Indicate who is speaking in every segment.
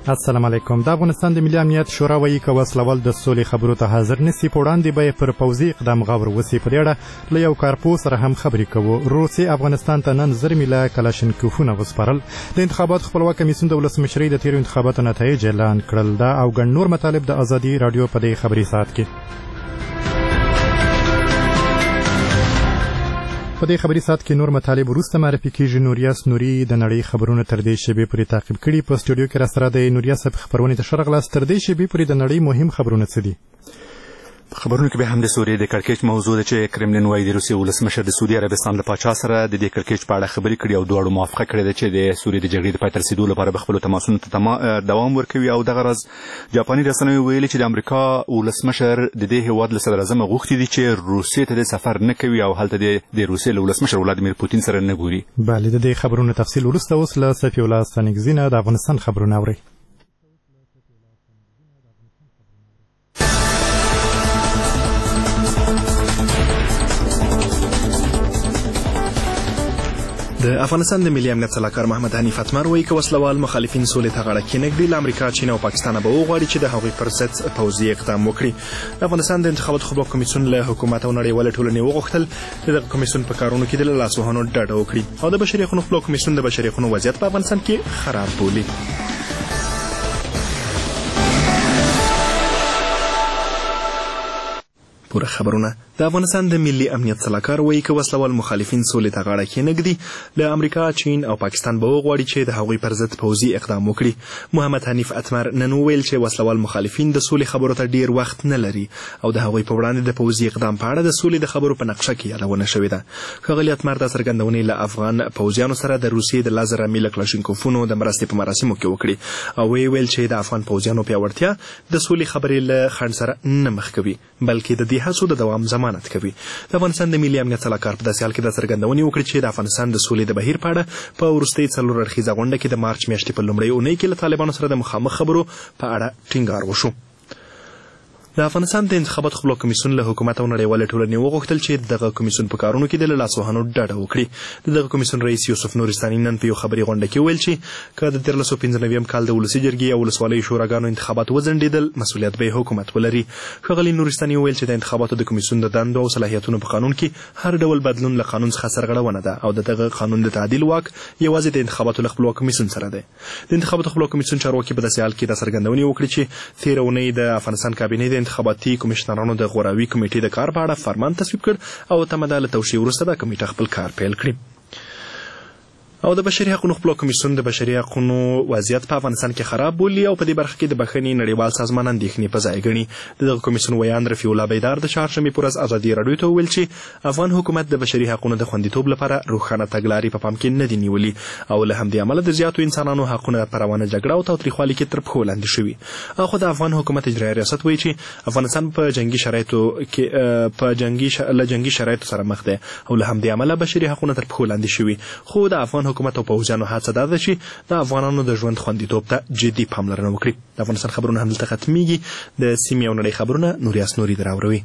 Speaker 1: السلام علیکم. د افغانستان د ملي امنیت شورا وایي که وسلوال د سولې خبرو ته حاضر نسی په وړاندې به پر پوځي اقدام غور وسی. په دې اړه له یو کارپوه سره هم خبرې کوو. روسیې افغانستان ته نن زر میله کلاشینکوفونه وسپارل. د انتخابات خپلواک کمیسیون د ولسمشرۍ د تیرو انتخاباتو نتایج اعلان کړل. دا او ګڼ نور مطالب د ازادي راډیو په دې خبري ساعت کې. په دې خبري ساعت کې نور مطالب وروسته معرفي کیږي. نوریاس نوري د نړۍ خبرونه تر دې شیبې پورې تعقیب کړي. په سټوډیو کې راسره د نوریاس په خبرونه ته شرغلاس. تر دې شیبې پورې د نړۍ مهم خبرونه څه دي؟
Speaker 2: خبرونه کې به هم د سوریې د کړکېچ موضوع ده چې کرملین وايي د روسیې ولسمشر د سعودي عربستان له پاچا سره د دې کړکېچ په اړه خبرې کړي او دواړو موافقه کړې ده چې د سوریې د جګړې د پای ته رسیدو لپاره به خپلو تماسونو ته دوام ورکوي. او دغه راز جاپاني رسنیو ویلي چې د امریکا ولسمشر د دې هیواد له صدراعظم غوښتي دي چې روسیې ته د سفر نه کوي او هلته د روسیې له ولسمشر ولادیمیر پوتین سره نه ګوري.
Speaker 1: بله، د دې خبرونو تفصیل وروسته. اوس له صفي الله ستانکزي د افغانستان خبرونه اورئ.
Speaker 3: د افغانستان د ملي امنیت سلاکار محمد حنیف اتمر وایي که وسلوال مخالفین سولې ته غاړه کېنږدي له امریکا، چین او پاکستان به وغواړي چې د هغوی پر ضد پوځي اقدام وکړي. د افغانستان د انتخاباتو خپلواک کمیسیون له حکومت او نړیوالې ټولنې وغوښتل چې دغه کمیسیون په کارونو کې د لاسوهنو ډډه وکړي او د بشري حقوقو خپلواک کمیسیون د بشري حقوقو وضعیت په افغانستان کې خراب بولي. پوره خبرونه. د افغانستان د ملي امنیت سلاکار وایي که وسلوال مخالفین سولې ته غاړه کېنږدي له امریکا، چین او پاکستان به وغواړي چې د هغوی پر ضد پوځي اقدام وکړي. محمد حنیف اتمر نن وویل چې وسلوال مخالفین د سولې خبرو ته ډیر وخت نه لري او د هغوی په وړاندې د پوځي اقدام په اړه د سولې د خبرو په نقشه کې یادونه شوې ده. ښاغلي اتمر دا څرګندونې له افغان پوځیانو سره د روسیې د 1000 میله کلاشینکوفونو د مرستې په مراسمو کې وکړي او ویل چې د افغان پوځیانو پیاوړتیا د سولې خبرې له خنډ سره نه مخ کوي بلکې د دې هڅو د دوام ضمانت کوي. د افغانستان د ملي امنیت سلاکار په داسې حال کې د څرګندونې وکړي چې د افغانستان د سولې د بهیر په اړه په وروستۍ 4 اړخیزه غونډه کې د مارچ میاشتې په لومړۍ اونۍ کې له طالبانو سره د مخامخ خبرو په اړه ټینګار وشو. د افغانستان د انتخاباتو خپلواک کمیسیون له حکومت او نړیوالې ټولنې وغوښتل چې دغه کمیسیون په کارونو کې د لاسوهنو ډډه وکړي. دغه کمیسیون رئیس یوسف نورستاني نن په یو خبري غونډه کې ویل چې که د 1395 کال د ولسي جرګې او ولسوالیو شوراګانو انتخابات وځنډېدل مسؤلیت به حکومت ولري. ښاغلي نورستاني ویل چې د انتخاباتو د کمیسیون د دندو او صلاحیتونو په قانون کې هر ډول بدلون له قانون څخه سرغړونه ده او دغه قانون د تعدیل واک یوازې د انتخاباتو خپلواک کمیسیون سره ده. د انتخاباتو خپلواک کمیسیون چارواکي په داسې حال کې د څرګندونې وکړي چې تېره اونۍ د افغانستان کابینې د انتخاباتي کمیشنرانو د غوراوي کمیټې د کار په اړه فرمان تصویب کړ او تمه ده له توشیح وروسته دا کمیټه خپل کار پیل کړي. او د بشري حقوقو خپلواک کمیسیون د بشري حقوقو وضعیت په افغانستان کې خراب بولي او په دې برخه کې د بخښنې نړیوال سازمان اندېښنې په ځای ګڼي. دغه کمیسیون ویان رفیع الله بیدار د چهارشنبې په ورځ ازادي راډیو ته وویل چې افغان حکومت د بشري حقوقو د خوندیتوب لپاره روښانه تګلارې په پام کې نه دي نیولي او له همدې امله د زیاتو انسانانو حقونه په روانه جګړه او تاوتریخوالي کې تر پښو لاندې شوي. خو د افغان حکومت اجرایي ریاست وایي چې افغانستان په جنگي شرایطو کې جنگي شرایطو سره مخ دی او له همدې امله بشري حقونه تر پښو لاندې شوي. خو د افغان حکومت او پوځیانو هڅه ده چې د افغانانو د ژوند خوندیتوب ته جدي پاملرنه وکړي. د افغانستان خبرونه همدلته ختمیږي. د سیمې او نړۍ خبرونه نوریاس نوري دراوروي.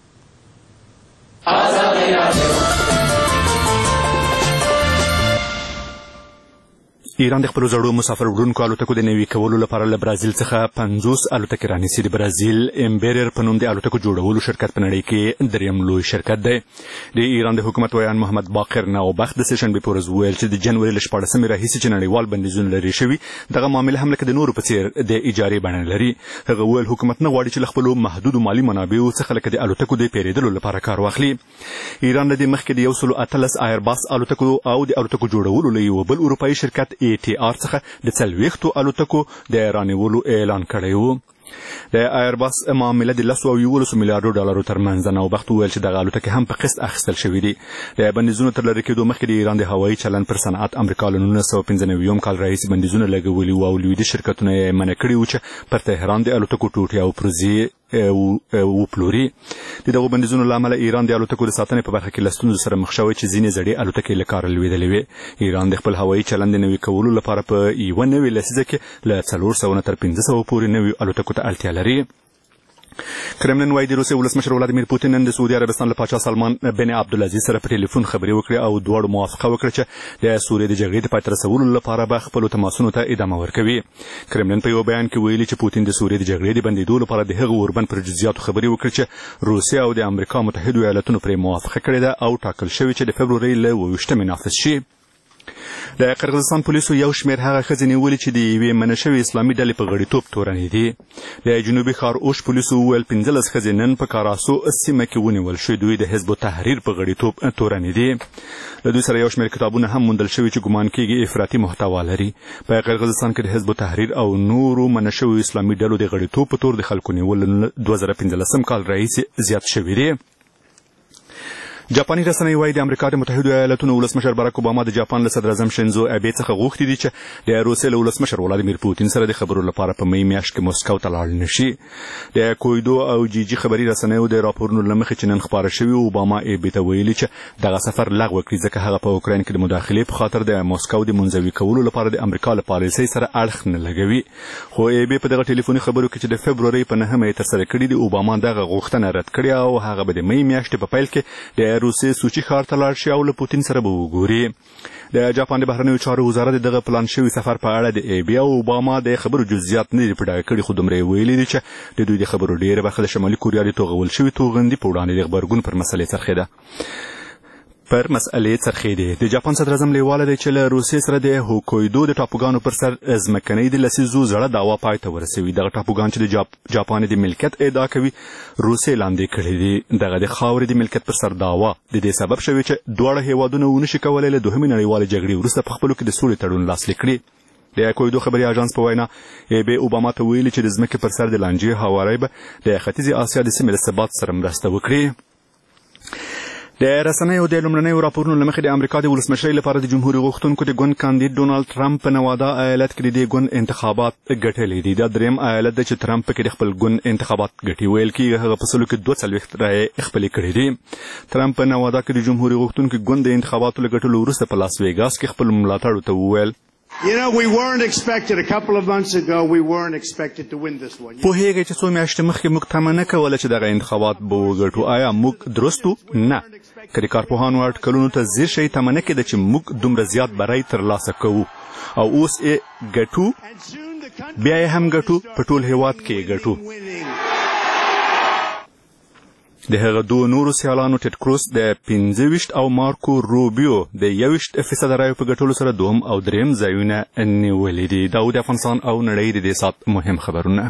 Speaker 2: ایران د خپلو زړو مسافر وړونکو الوتکو د نوي کولو لپاره له برازیل څخه 50 الوتکې رانیسي. د برازیل امبیرر په نوم د الوتکو جوړولو شرکت په نړۍ کې دریم لوی شرکت دی. د ایران د حکومت ویان محمد باقر نوبخت د سهشنبې په ورځ وویل چې د جنوري له 14مې راهیسې چې نړیوال بندیزونه لرې شوي دغه معامله هم لکه د نورو په څیر د اجارې بڼه لري. هغه وویل حکومت نه غواړي چې له خپلو محدودو مالي منابعو څخه لکه د الوتکو د پیرېدلو لپاره کار واخلي. ایران له دې مخکې د 118 ایرباس الوتکو او د الوتکو جوړولو له یو بل اروپایي شرکت ATR څخه د 40 الوتکو د رانیولو اعلان کړی و. د ایرباس معامله د 11 میلیارډ ډالرو ترمنځ نه. وبخت ویل چې دغه الوتکې هم په قسط اخیستل شوې دي. د بندیزونو تر لرې کېدو مخکې د ایران د هوایي چلند پر صنعت امریکا له 1995 کال راهیسې بندیزونه لګولي وو او لویدیځ شرکتونه یې منع کړي وو چې پر تهران د الوتکو ټوټې او پروژې وپلوري. د دغو بندیزونو له امله ایران د الوتکو د ساتنې په برخه کې له ستونزو سره مخ شوی چې ځینې زړې الوتکې له کاره لوېدلې وې. ایران د خپل هوایي چلند د نوي کولو لپاره په یوه نوې لسیزه کې له 400 نه تر 500 پورې نوي الوتکو ته اړتیا لري. کرملن وایي د روسیې ولسمشر ولادیمیر پوتین نن د سعودي عربستان له پاچا سلمان بن عبدالعزیز سره په ټلیفون خبرې وکړې او دواړو موافقه وکړه چې د سوریې د جګړې د پای ته رسولو لپاره به خپلو تماسونو ته ادامه ورکوي. کرملن په یو بیان کې ویلي چې پوتین د سوریې د جګړې د بندېدو لپاره د هغه اوربند پر جزئیاتو خبرې وکړې چې روسیه او د امریکا متحدو ایالتونو پرې موافقه کړې ده او ټاکل شوې چې د فبرورۍ له 28 نافذ شي. د قرغیزستان پولیسو یو شمېر هغه ښځې نیولې چې د یوې منع شوې اسلامي ډلې په غړیتوب تورنې دي. د جنوبي ښار اوش پولیسو وویل 15 ښځې نن په کاراسو سیمه کې ونیول شوې. دوی د حزب التحریر په غړیتوب تورنې دي. له دوی سره یو شمېر کتابونه هم موندل شوي چې ګمان کېږي افراطي محتوا لري. په قرغیزستان کې د حزب التحریر او نورو منع شویو اسلامي ډلو د غړیتوب په تور د خلکو نیول 2015 کال راهیسې زیات شوي دي. جاپاني رسنۍ وايي د امریکا د متحدو ایالتونو ولسمشر باراک اوباما د جاپان له صدر اعظم شینزو ابي څخه غوښتي دي چې د روسیې له ولسمشر ولادیمیر پوتین سره د خبرو لپاره په مې میاشت کې موسکو ته لاړ نشي. د کویدو او جیجي خبري رسنیو د راپورونو له مخې چې نن خبره شوې اوباما ابي ته ویلي چې دغه سفر لغوه کړي ځکه هغه په اوکراین کې د مداخلې په خاطر د موسکو د منزوي کولو لپاره د امریکا له پالیسۍ سره اړخ نه لګوي. خو ابي په دغه ټلیفوني خبرو کې چې د فبرورۍ په 9مه یې ترسره کړې دي اوباما دغه غوښتنه رد کړې او هغه به د مې میاشتې په پیل کې د روسیې سوچي ښار ته لاړ شي او له پوتین سره به وګوري. د جاپان د بهرنیو چارو وزارت دغه پلان شوي سفر په اړه د ابي او اوباما د خبرو جزئیات نه دي په ډاګه کړي، خو دومره ویلي دي چې د دوی د خبرو ډیره برخه د شمالي کوریا د توغول شوي توغندي په وړاندې د غبرګون پر مسلې څرخېده. د جاپان صدر اعظم لیواله دی چې له روسیې سره د هوکویدو د ټاپوګانو پر سر ځمکنۍ د لسیزو زړه دعوا پای ته ورسوي. دغه ټاپوګان چې د جاپان د ملکیت ادعا کوي روسیې لاندې کړي دي. دغه د خاورې د ملکیت پر سر دعوا د دې سبب شوي چې دواړه هیوادونه ونشي کولی له دوهمې نړیوالې جګړې وروسته په خپلو کې د سولې تړون لاسلیک کړي. د کویدو خبري اژانس په وینا ابي اوباما ته ویلي چې د ځمکې پر سر د لانجې هوارۍ به د ختیځې اسیا د سیمې د ثبات سره مرسته وکړي. د رسنیو د لومړنیو راپورونو له مخې د امریکا د ولسمشرۍ لپاره د جمهوري غوښتونکو د ګوند کاندید ډونالډ ټرمپ په نوادا ایالت کې د دې ګوند انتخابات ګټلي دي. دا دریم ایالت دی چې ټرمپ پکې د خپل ګوند انتخابات ګټي. ویل کېږي هغه په سلو کې 42 رایې خپلې کړې دي. ټرمپ په نوادا کې د جمهوري غوښتونکو ګوند د انتخاباتو له ګټلو وروسته په لاس ویګاس کې خپل ملاتړو ته وویل پوهیږئ چې څو میاشتې مخکې موږ تمه نه کوله چې دغه انتخابات به وګټو. آیا موږ درست وو؟ نه. که د کارپوهانو اټکلونو ته ځیر شئ تمه نه کېده چې موږ دومره زیات بری ترلاسه کوو او اوس یې ګټو، بیا یې هم ګټو، په ټول هیواد کې یې ګټو. د هغه دوه نورو سیالانو ټیډ کروس د 25 او مارکو روبیو د 21% رایو په ګټلو سره دوم او دریم ځایونه نیولي دي. دا د افغانستان او نړۍ د دې ساعت مهم خبرونه.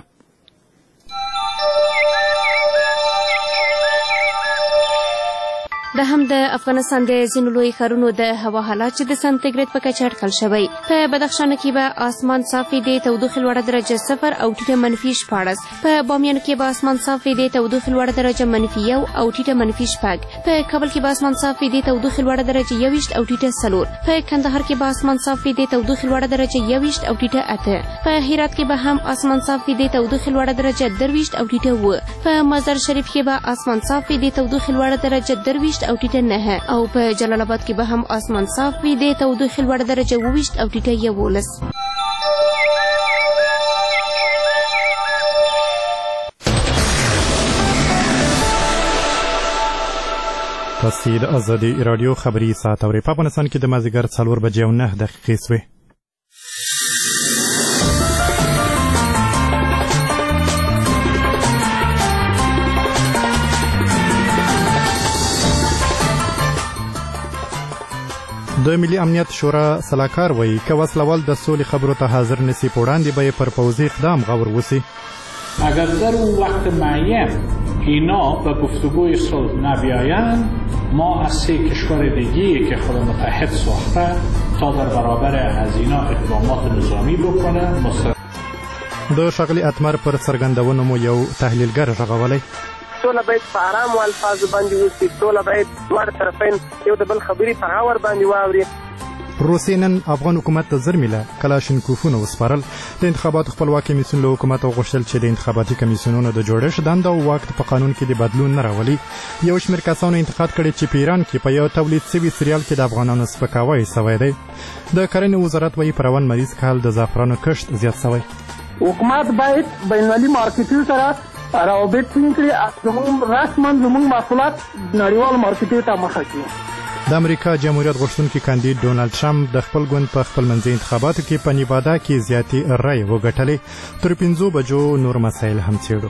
Speaker 4: د هم د افغانستان د ځینو لوی ښارونو د هوا حالات چې د سانتیګریډ په کچه اټکل شوی. په بدخشان کې به آسمان صافي د تودوخې لوړه درجه 0 او ټیټه -14. په بامیان کې به آسمان صافي د تودوخې لوړه درجه -1 او ټیټه -6. په کابل کې به آسمان صافي د تودوخې لوړه درجه 21 او ټیټه 4. په کندهار کې به آسمان صافي د تودوخې لوړه درجه 21 او ټیټه 8. په هرات کې به هم آسمان صافي د تودوخې لوړه درجه 23 او ټیټه 9. په مزار شریف کې به آسمان صافي د تودوخې لوړه درجه 23 او ټیټه 9. او په جلال آباد کې به هم آسمان صاف وي د تودوخې لوړه درجه 22 او ټیټه 11.
Speaker 1: تاسو د ازادي رادیو خبري ساعت اورئ. په افغانستان کې د مازدیګر 4:09 شوې. د ملي امنیت شورا سلاکار وایي که وسلوال د سولې خبرو ته حاضر نسی په وړاندې به پر پوځي اقدام غور وسی.
Speaker 5: اگر در اون وقت معین اینا به گفتگوی صلح نبیایند ما از 3 کشور دیگه که خود متحد ساخته تا در برابر از اینا اقدامات نظامی بکنه.
Speaker 1: د شغلي اتمر پر څرګندونو مو یو تحلیلګر راغولی.
Speaker 6: سوله باید په آرام الفاظو باندې وشي. سوله باید دواړه طرفین یو د بل خبرې په غور باندې واوري.
Speaker 1: روسیې نن افغان حکومت ته زرمیله کلاشینکوفونه وسپارل. د انتخاباتو خپلواکي کمیسیون له حکومت غوښتل چې د انتخاباتي کمیسیونونو د جوړښت دنده او واک په قانون کې د بدلون نه راولي. یو شمېر کسانو انتقاد کړی چې په ایران کې په یو تولید شوي سریال کې د افغانانو سپکاوی شوی دی. د کرنې وزارت وایي په روان مریض کال د زعفرانو کښت زیات شوی.
Speaker 7: حکومت باید بینالمللي مارکیټونو سره
Speaker 6: روابط ټینګ کړي، زموږ رسما زموږ محصولات نړیوال مارکیټونو ته مخه کړي.
Speaker 1: د امریکا جمهوریت غوښتونکي کاندید ډونالد ټرمپ د خپل ګوند په خپل منځي انتخاباتو کې په نیوادا کې زیاتې رایې وګټلې. تر 5 بجو نور مسایل هم څېړو.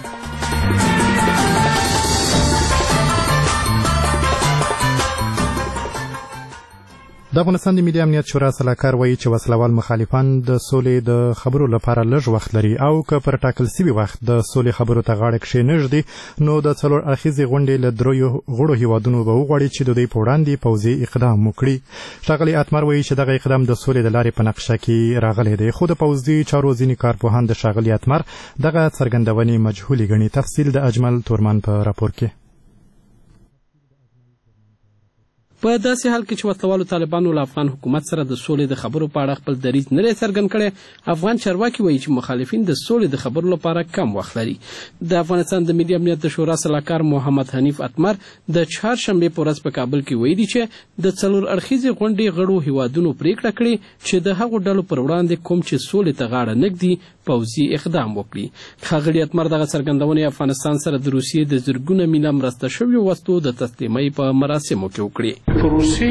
Speaker 1: د افغانستان د ملي امنیت شورا سلاکار وایي چې وسلوال مخالفان د سولې د خبرو لپاره لږ وخت لري او که پر ټاکل شوي وخت د سولې خبرو ته غاړه کښېنږدي نو د څلور اړخیزې غونډې له دریو غړو هیوادونو به وغواړي چې د دوی په وړاندې پوځي اقدام وکړي. ښاغلی اتمر وایي چې دغه اقدام د سولې د لارې په نقشه کې راغلی دی، خو د پوځي چارو ځینې کارپوهان د ښاغلي اتمر دغه څرګندونې مجهولې ګڼي. تفصیل د اجمل تورمان په راپور کې.
Speaker 7: په داسې حال کې چې وسلوالو طالبانو له افغان حکومت سره د سولې د خبرو په اړه خپل دریځ نه دی څرګند کړی، افغان چارواکي وایي چې مخالفین د سولې د خبرو لپاره کم وخت لري. د افغانستان د ملي امنیت د شورا سلاکار محمد حنیف اتمر د چهارشنبې په ورځ په کابل کې ویلي چې د څلور اړخیزې غونډې غړو هیوادونو پریکړه کړې چې د هغو ډلو پر وړاندې کوم چې سولې ته غاړه نږدي پوځي اقدام وکړي. ښاغلي اتمر دغه څرګندونې افغانستان سره د روسیې د زرګونه میله مرسته شویو وسلو د تسلیمۍ په مراسمو کې وکړي.
Speaker 5: پروسه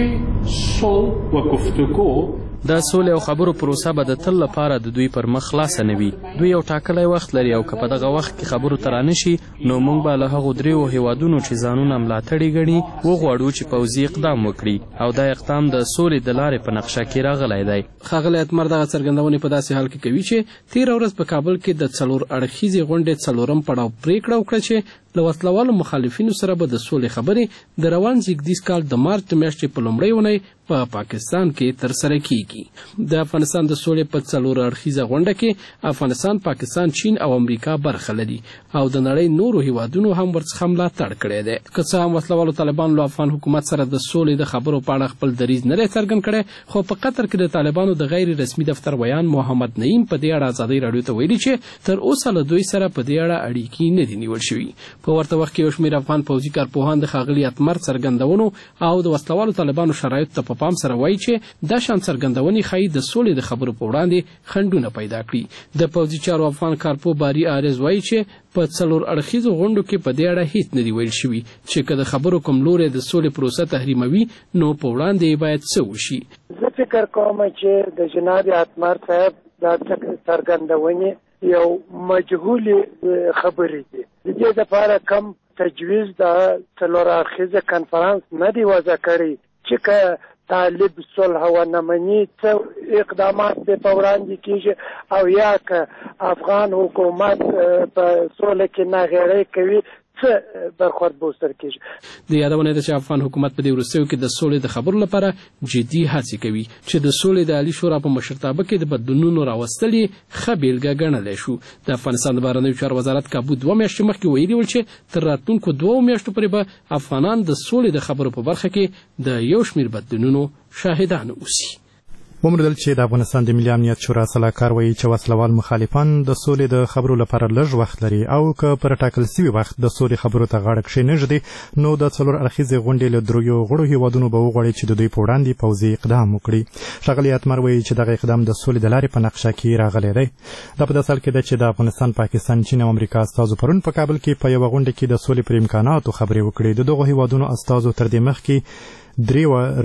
Speaker 5: صلح و گفتگو
Speaker 7: د سولې او خبرو پروسه به د تل لپاره د دوی پر مخ خلاصه نه وي. دوی یو ټاکلی وخت لري او که په دغه وخت کې خبرو ته رانشي نو موږ به له هغو دریو هیوادونو چې ځانونه ملاتړي ګڼي وغواړو چې پوځي اقدام وکړي او دا اقدام د سولې د لارې په نقشه کې راغلی دی. ښاغلی اتمر دغه څرګندونې په داسې حال کې کوي چې تېره ورځ په کابل کې د څلور اړخیزې غونډې څلورم پړاو پریکړه وکړه چې له وسلوالو مخالفینو سره به د سولې خبرې د روان زیږدیز کال د مارچ د میاشتې په لومړۍ اونۍ په پاکستان کې ترسره کیږي. د افغانستان د سولې په څلور اړخیزه غونډه کې افغانستان، پاکستان، چین او امریکا برخه لري او د نړۍ نورو هیوادونو هم ورڅخه ملاتړ کړی دی. که څه هم وسلوالو طالبانو له افغان حکومت سره د سولې د خبرو په اړه خپل دریځ نه دی څرګند کړی، خو په قطر کې د طالبانو د غیر رسمي دفتر ویان محمد نعیم په دې اړه ازادۍ راډیو ته ویلي چې تر اوسه له دوی سره په دې اړه اړیکې نه دي نیول شوي. په ورته وخت کې یو شمېر افغان پوځي کارپوهان د ښاغلي اتمر څرګندونو او د وسلوالو طالبانو شرایطو ته په پام سره وایي چې دا شان څرګندونې ښایي د سولې د خبرو په وړاندې خنډونه پیدا کړي. د پوځي چارو افغان کارپو باري آرز وایي چې په څلور اړخیزو غونډو کې په دې اړه هیڅ نه دي ویل شوي چې که د خبرو کوم لوری د سولې پروسه تحریموي نو په وړاندې باید څه وشي.
Speaker 6: زه فکر کوم چې د جناب اتمر صاحب دا څرګندونې یو مجهولې خبرې دي. د دې لپاره کم تجویز د څلور اړخیزه کنفرانس نه دی وضع کړی چې که طالب صلح و نمنی څه اقدامات په وړاندې کیږي او یا که افغان حکومت په سولې کې ناغېړۍ کوي څه برخورد به ورسره کیږي.
Speaker 7: د یادونه ده چې افغان حکومت په دې وروستیو کې د سولې د خبرو لپاره جدي هڅې کوي چې د سولې د عالي شورا په مشرتابه کې د بدلونونو راوستل یې ښه بیلګه ګڼلی شو. د افغانستان د بهرنیو چارو وزارت کابو 2 میاشتې مخکې ویلي ول چې تر راتلونکو 2 میاشتو پورې به افغانان د سولې د خبرو په برخه کې د یو شمېر بدلونونو شاهدان اوسي.
Speaker 1: ومردل چې د افغانستان د ملي امنیت شورا سلاکار وایي چې وسلوال مخالفان د سولې د خبرو لپاره لږ وخت لري او که پر ټاکل شوي وخت د سولې خبرو ته غاړه کښېنږدي نو د څلور اړخیزې غونډې له دریو غړو هیوادونو به وغواړي چې د دوی په وړاندې پوځي اقدام وکړي. ښاغلي اتمر وایي چې دغه اقدام د سولې د لارې په نقشه کې راغلی دی. دا په داسې حال کې ده چې د افغانستان، پاکستان، چین او امریکا استازو پرون په کابل کې په یوه غونډه کې د سولې پر امکاناتو خبرې وکړې. د دغو هیوادونو استازو تر دې مخکې درې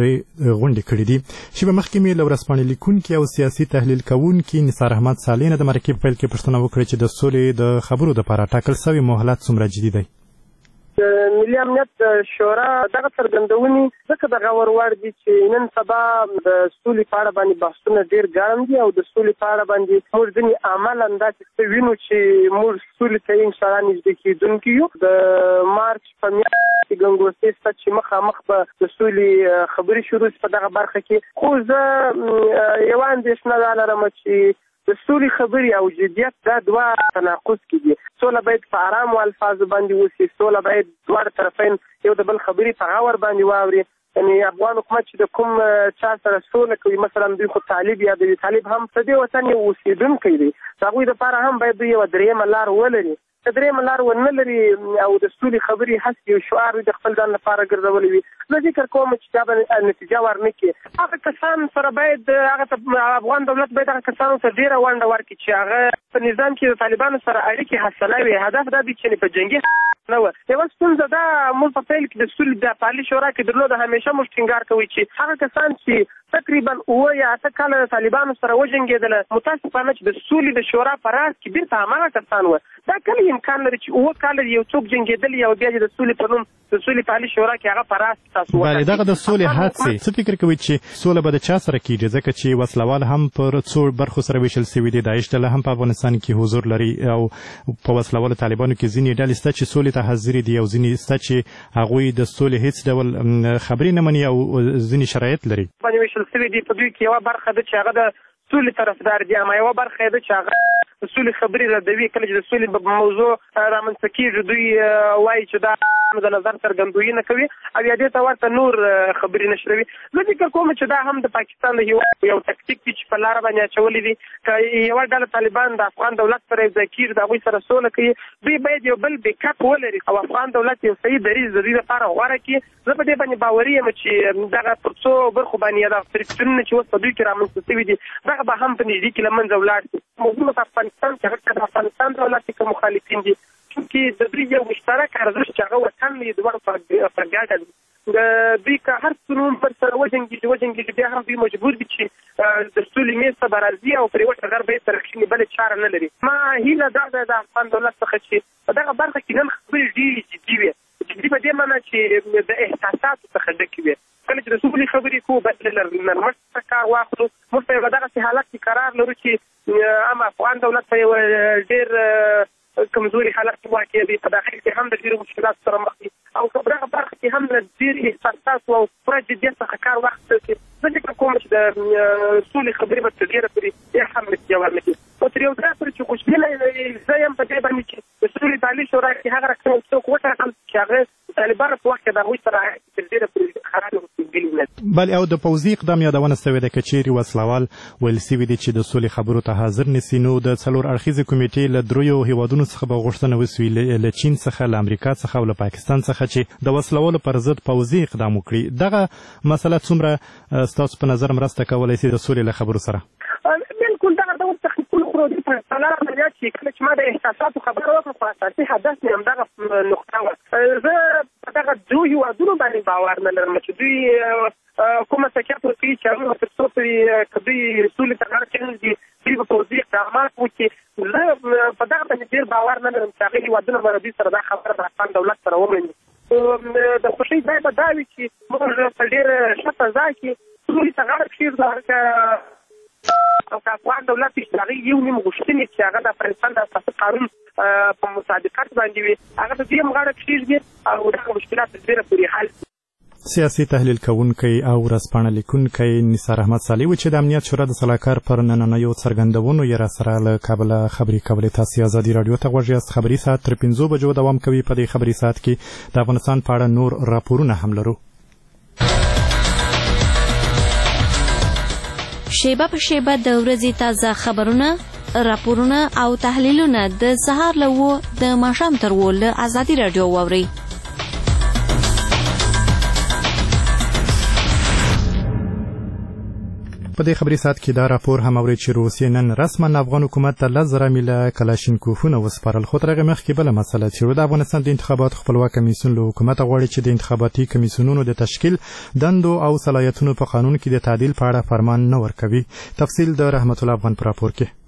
Speaker 1: غونډې کړې دي. شیبه مخکې مې له ورځپاڼې لیکونکي او سیاسي تحلیل کوونکي نثار احمد صالح نه د مرکې په پیل کې پوښتنه وکړه چې د سولې د خبرو دپاره ټاکل شوی مهلت څومره جدي دی.
Speaker 6: ملي امنیت شورا دغه څرګندونې ځکه د غور وړ دي چې نن سبا د سولې په اړه باندې بحثونه ډېر ګرم دي او د سولې په اړه باندې موږ ځینې عملاً داسې څه وینو چې موږ سولې ته انشاءالله نږدې کېدونکي یو. د مارچ په میاشت کې ګنګوسې شته چې مخامخ به د سولې خبرې شروع په دغه برخه کې، خو زه یوه اندېښنه دا لرم چې د سولې خبرې او جدیت دا دوه تناقض کې دي. سوله باید په آرامو الفاظو باندې وشي، سوله باید دواړه طرفین یو د بل خبرې په غور باندې واوري. یعنې افغان حکومت چې د کوم چا سره سوله کوي، مثلا دوی خو طالب یادوي، طالب هم په دې وطن یو اوسېدونکی دی، د هغوی دپاره هم باید دوی یوه درېیمه لار ولري درېیمه لار ونه لري او د سولې خبرې هسې یو شعار وي د خپل ځان لپاره ګرځولی وي، زه فکر کوم چې دا به نتیجه ورنه کړي. هغه کسان سره باید افغان دولت باید هغه کسانو ته ډېره ونډه ورکړي چې هغه په نظام کې د طالبانو سره اړیکې حاصله وي. هدف دا دی چې په جنګي نه وه. یوه ستونزه دا موږ په پیل کې د سولې د پالي شورا کې درلوده، همیشه موږ ټینګار کوي چې هغه کسان چې تقریبا 7 یا 8 کاله د طالبانو سره وجنګېدله، متاسفانه چې د سولې د شورا په راس کې بیرته هماغه کسان وه. دا کله امکان لري چې 7 کاله یو څوک جنګېدلی او بیا د سولې په نوم د سولې پالي شورا کې هغه په راس تاسو
Speaker 1: بله دغه د سولې هڅې څه فکر کوي چې سوله به د چا سره کېږي؟ ځکه چې وسلوال هم پر څو برخو سره ویشل سوي دي. داعش ډله هم په افغانستان کې حضور لري او په وسلوالو طالبانو کې ځینې ډلې شته چې سولې ته حاضرې دي او ځینې شته چې هغوی د سولې هیڅ ډول خبرې نه مني او ځینې شرایط لري.
Speaker 6: باندې ویشل سوي دي. په دوی کې یوه برخه ده چې هغه د سولې طرفدار دي، اما یوه برخه ده چې هغه د سولې خبرې ردوي. کله چې د سولې موضوع رامنځته کېږي دوی وایي چې دا د نظر څرګندویي نه کوي او یا دې ته ورته نور خبرې نشروي. زه فکر کوم چې دا هم د پاکستان د هېواد یو تکتیک دی چې په لاره باندې اچولی دي. که یوه ډله طالبان د افغان دولت سره یو ځای کېږي، د هغوی سره سوله کوي، دوی باید یو بل بیکاپ ولري او افغان دولت یو صحیح دریځ د دوی لپاره غوره کړي. زه په دې باندې باوري یم چې دغه پر څو برخو باندې دغه فرقتونونه چې اوس په دوی کې رامنځته شوي دي دغه به هم په نږدې کې له منځه ولاړ شي. موږ په افغانستان کې هغه د افغانستان دولت کې مخالفین دي، چونکې د دوی یو مشترک ارزښت چې هغه وطن دی، دواړو په ګډه دي. دوی که هر څومره پر سره وجنګېږي بیا هم دوی مجبور دي چې د سولې میز ته به راځي او پرې وټه غر به یې سره کښېني، بلې چاره نه لري. ما هیله دا ده د افغان دولت څخه چې په دغه برخه کې نن خبرې ډېرې جدي وي. جدي په دې معنی چې د احساساتو څخه ډکې وي. کله چې د سولې خبرې کوو باید له نرمښت څخه کار واخلو. موږ په یوه دغسې حالت کې قرار لرو چې هم افغان دولت په یوه ډېر کمزوري حالت کې واقع دی، په داخل کې هم د ډېرو مشکلاتو سره مخ دي او په دغه برخه کې هم له ډېر احساساتو او پوره جدیت څخه کار واخیستل شي. زه فکر کوم چې د سولې خبرې به تر ډېره پورې بیا هم نتیجه ورنه کړي. او تر یو ځایه پورې چې خوشبینه زه یم په دې باندې چې د سولې پالي شورا کې هغه رقم څوک وټاکل چې هغه طالبانو په وخت کې د هغوی سره تر ډېره پورې خرابې وسیږي نه.
Speaker 1: بله او د پوځي اقدام یادونه سوې ده که چیرې وسلوال ویل سوي دي چې د سولې خبرو ته حاضر نسي، نو د 4 اړخیزې کمیټې له 3 هیوادونو څخه به غوښتنه وسوي، له چین څخه، له امریکا څخه او له پاکستان څخه چې د وسلوالو پر ضد پوځي اقدام وکړي. دغه مسله څومره ستاسو په نظر مرسته کولی شي د سولې له خبرو سره؟
Speaker 6: بالکل دغه ډول تخنیکونه خو د پلار عملیات چې کله چې ما د احساساتو خبره وکړه خو اساسي هدف مې همدغه نقطه وه. زه په دغه 2 هیوادونو باندې باور نه لرم چې دوی کومه تکیه پر کوي چې هغوی به تر څو پورې که دوی سولې ته غاړه کېږدي دوی به پوځي اقدامات وکړي. زه په دغه باندې ډېر باور نه لرم چې هغه هیوادونه به دوی سره دا خبره د افغان دولت سره ومني. د خوښۍ ځای به دا وي چې موږ په ډېر ښه فضا کې سولې ته غاړه کېږدو او که افغان دولت چې هغه یو نیم غوښتنې چې هغه د افغانستان د اساسي قانون په مصادقت باندې وي هغه د دې هم غاړه کېږدي او دغه مشکلات تر ډېره پورې حل شي.
Speaker 1: سیاسي تحلیل کوونکی او ورځپاڼه لیکونکی نثار احمد صالح و چې د امنیت شورا د سلاکار پر نننیو څرګندونو یې راسره له کابله خبرې کولې. تاسې ازادي راډیو ته غوږ یاست. خبري ساعت تر 5 بجو دوام کوي. په دې خبري ساعت کې د افغانستان په اړه نور راپورونه هم لرو.
Speaker 8: شیبه په شیبه د ورځې تازه خبرونه، راپورونه او تحلیلونه د سهار له 7 د ماښام تر 8 له ازادي راډیو واورئ.
Speaker 1: په دې خبري ساعت کې دا راپور هم اوري چې روسیې نن رسما افغان حکومت ته 10,000 میله کلاشینکوفونه وسپارل. خو تر هغه مخکې بله مسله چې د افغانستان د انتخاباتو خپلواک کمیسیون له حکومت غواړي چې د انتخاباتي کمیسیونونو د تشکیل، دندو او صلاحیتونو په قانون کې د تعدیل په اړه فرمان نه ورکوي. تفصیل د رحمت الله افغان په راپور کې.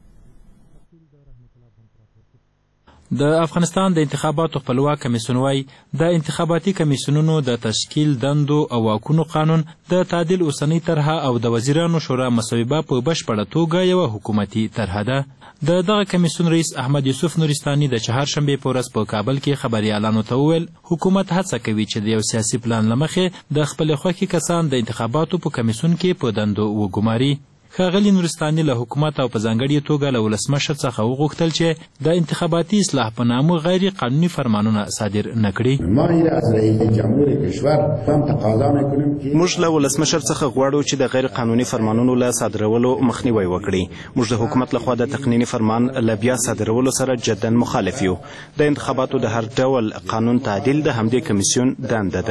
Speaker 9: د افغانستان د انتخاباتو خپلواک کمیسیون وايي د انتخاباتي کمیسیونونو د تشکیل، دندو او واکونو قانون د تعدیل اوسنۍ طرحه او د وزیرانو شورا مصوبه په بشپړه توګه یوه حکومتي طرحه ده. د دغه کمیسیون رئیس احمد یوسف نورستاني د چهارشنبې په ورځ په کابل کې خبریالانو ته وویل حکومت هڅه کوي چې د یو سیاسي پلان له مخې د خپلې خوښې کسان د انتخاباتو په کمیسیون کې په دندو وګماري. ښاغلي نورستاني له حکومت او په ځانګړې توګه له ولسمشر څخه وغوښتل چې د انتخاباتي اصلاح په نامه غیر قانوني فرمانونه صادر نه کړي.
Speaker 10: موږ له ولسمشر څخه غواړو چې د غیر قانوني فرمانونو له صادرولو مخنیوی وکړي. موږ د حکومت لخوا د تقنیني فرمان له بیا صادرولو سره جداً مخالف یو. د انتخاباتو د هر ډول قانون تعدیل د همدې کمیسیون دنده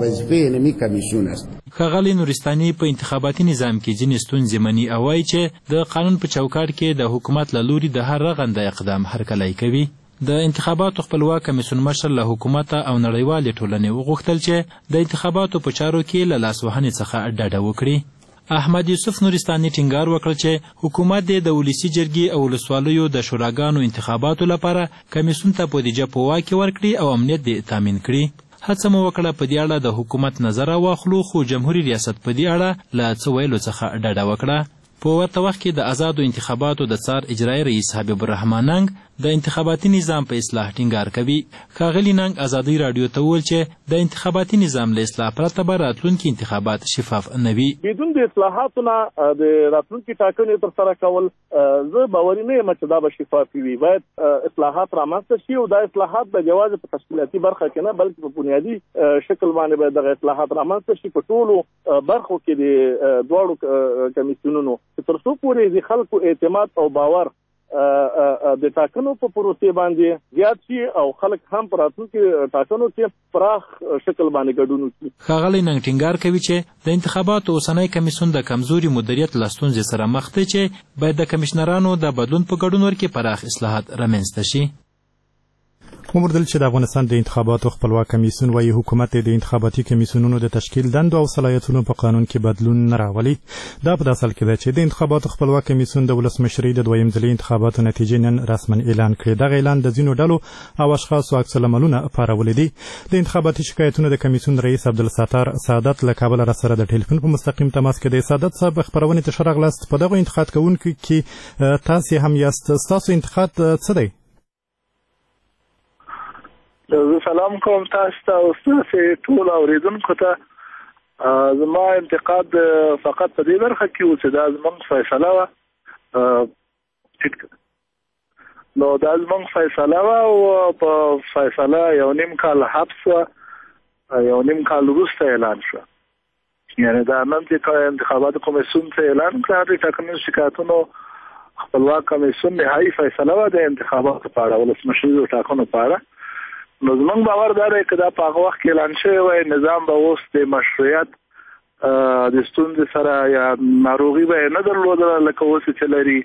Speaker 10: ده.
Speaker 9: ښاغلي نورستاني په انتخاباتي نظام کې ځینې ستونزې مني او وایي چې د قانون په چوکاټ کې د حکومت له لوري د هر رغنده اقدام هرکلی کوي. د انتخاباتو خپلواک کمیسیون مشر له حکومت او نړیوالې ټولنې وغوښتل چې د انتخاباتو په چارو کې له لاسوهنې څخه ډډه وکړي. احمد یوسف نورستاني ټینګار وکړ چې حکومت د ولسي جرګې او ولسوالیو د شوراګانو انتخاباتو لپاره کمیسیون ته بودیجه په واک کې ورکړي او امنیت دې تامین کړي. هڅه مو وکړه په دې اړه د حکومت نظر واخلو، خو جمهوریت ریاست په دې اړه له څه ویلو څخه ډډه وکړه. په ورته وخت کې د آزادو انتخاباتو د څار اجرایي رئیس حبیب الرحمن ننګ د انتخاباتي نظام په اصلاح ټینګار کوي. ښاغلي ننګ ازادي راډیو ته وویل چې د انتخاباتي نظام له اصلاح پرته به راتلونکي انتخابات شفاف نه وي.
Speaker 11: بدون د اصلاحاتو نه د راتلونکي ټاکنې ترسره کول زه باوري نه یم چې دا به شفاف وي. باید اصلاحات رامنځته شي او دا اصلاحات د یوازې په تشکیلاتي برخه کې نه بلکې په بنیادي شکل باندې باید دغه اصلاحات رامنځته شي په ټولو برخو کې د دواړو کمیسیونونو تر څو پورې د خلکو اعتماد او باور د ټاکنو په پروسې باندې زیات شي او خلک هم پر راتلونکي ټاکنو کې پراخ شکل باندې ګډون وکړي.
Speaker 9: ښاغلی ننګ ټینګار کوي چې د انتخاباتو اوسنی کمیسیون د کمزوري مدیریت له ستونزې سره مخ دی چې باید د کمیشنرانو د بدلون په ګډون ورکې پراخ اصلاحات رامنځته شي.
Speaker 1: وموندل چې د افغانستان د انتخاباتو خپلواک کمیسیون وايي حکومت د انتخاباتي کمیسیونونو د تشکیل دندو او صلاحیتونو په قانون کې بدلون نه راولي. دا په داسې حال کې ده چې د انتخاباتو خپلواک کمیسیون د ولسمشرۍ د دویم ځلي انتخاباتو نتیجې نن رسما اعلان کړې. دغه اعلان د ځینو ډلو او اشخاصو عکس العملونه پارولي دي. د انتخاباتي شکایتونو د کمیسیون رئیس عبدالستار سعادت له کابل را سره د ټلیفون په مستقیم تماس کې د سعادت صاحب خبرونې ته ښه راغلاست. په دغه انتخاب کوونکو کې تاسو هم یاست. ستاسو انتخاب څه دی؟
Speaker 12: سلام کوم تاسو ته او تاسو ټول اوریدونکو ته. زما انتقاد فقط په دې برخه کې و چې دا زموږ فیصله وه، نو دا زموږ فیصله وه او په فیصله 1.5 کال حبس وه، 1.5 کال وروسته اعلان شوه. یعنې دا نن چې انتخاباتو کمیسیون ته اعلان کړه د ټاکنیزو شکایتونو خپلواک کمیسیون نهایي فیصله وه د انتخاباتو په اړه، ولسمشرۍ ټاکنو په اړه. نو زموږ باور دا دی که دا په هغه وخت کې اعلان شوی وای نظام به اوس د مشروعیت د ستونزې سره یا ناروغي به یې نه درلودله لکه اوس چې لري.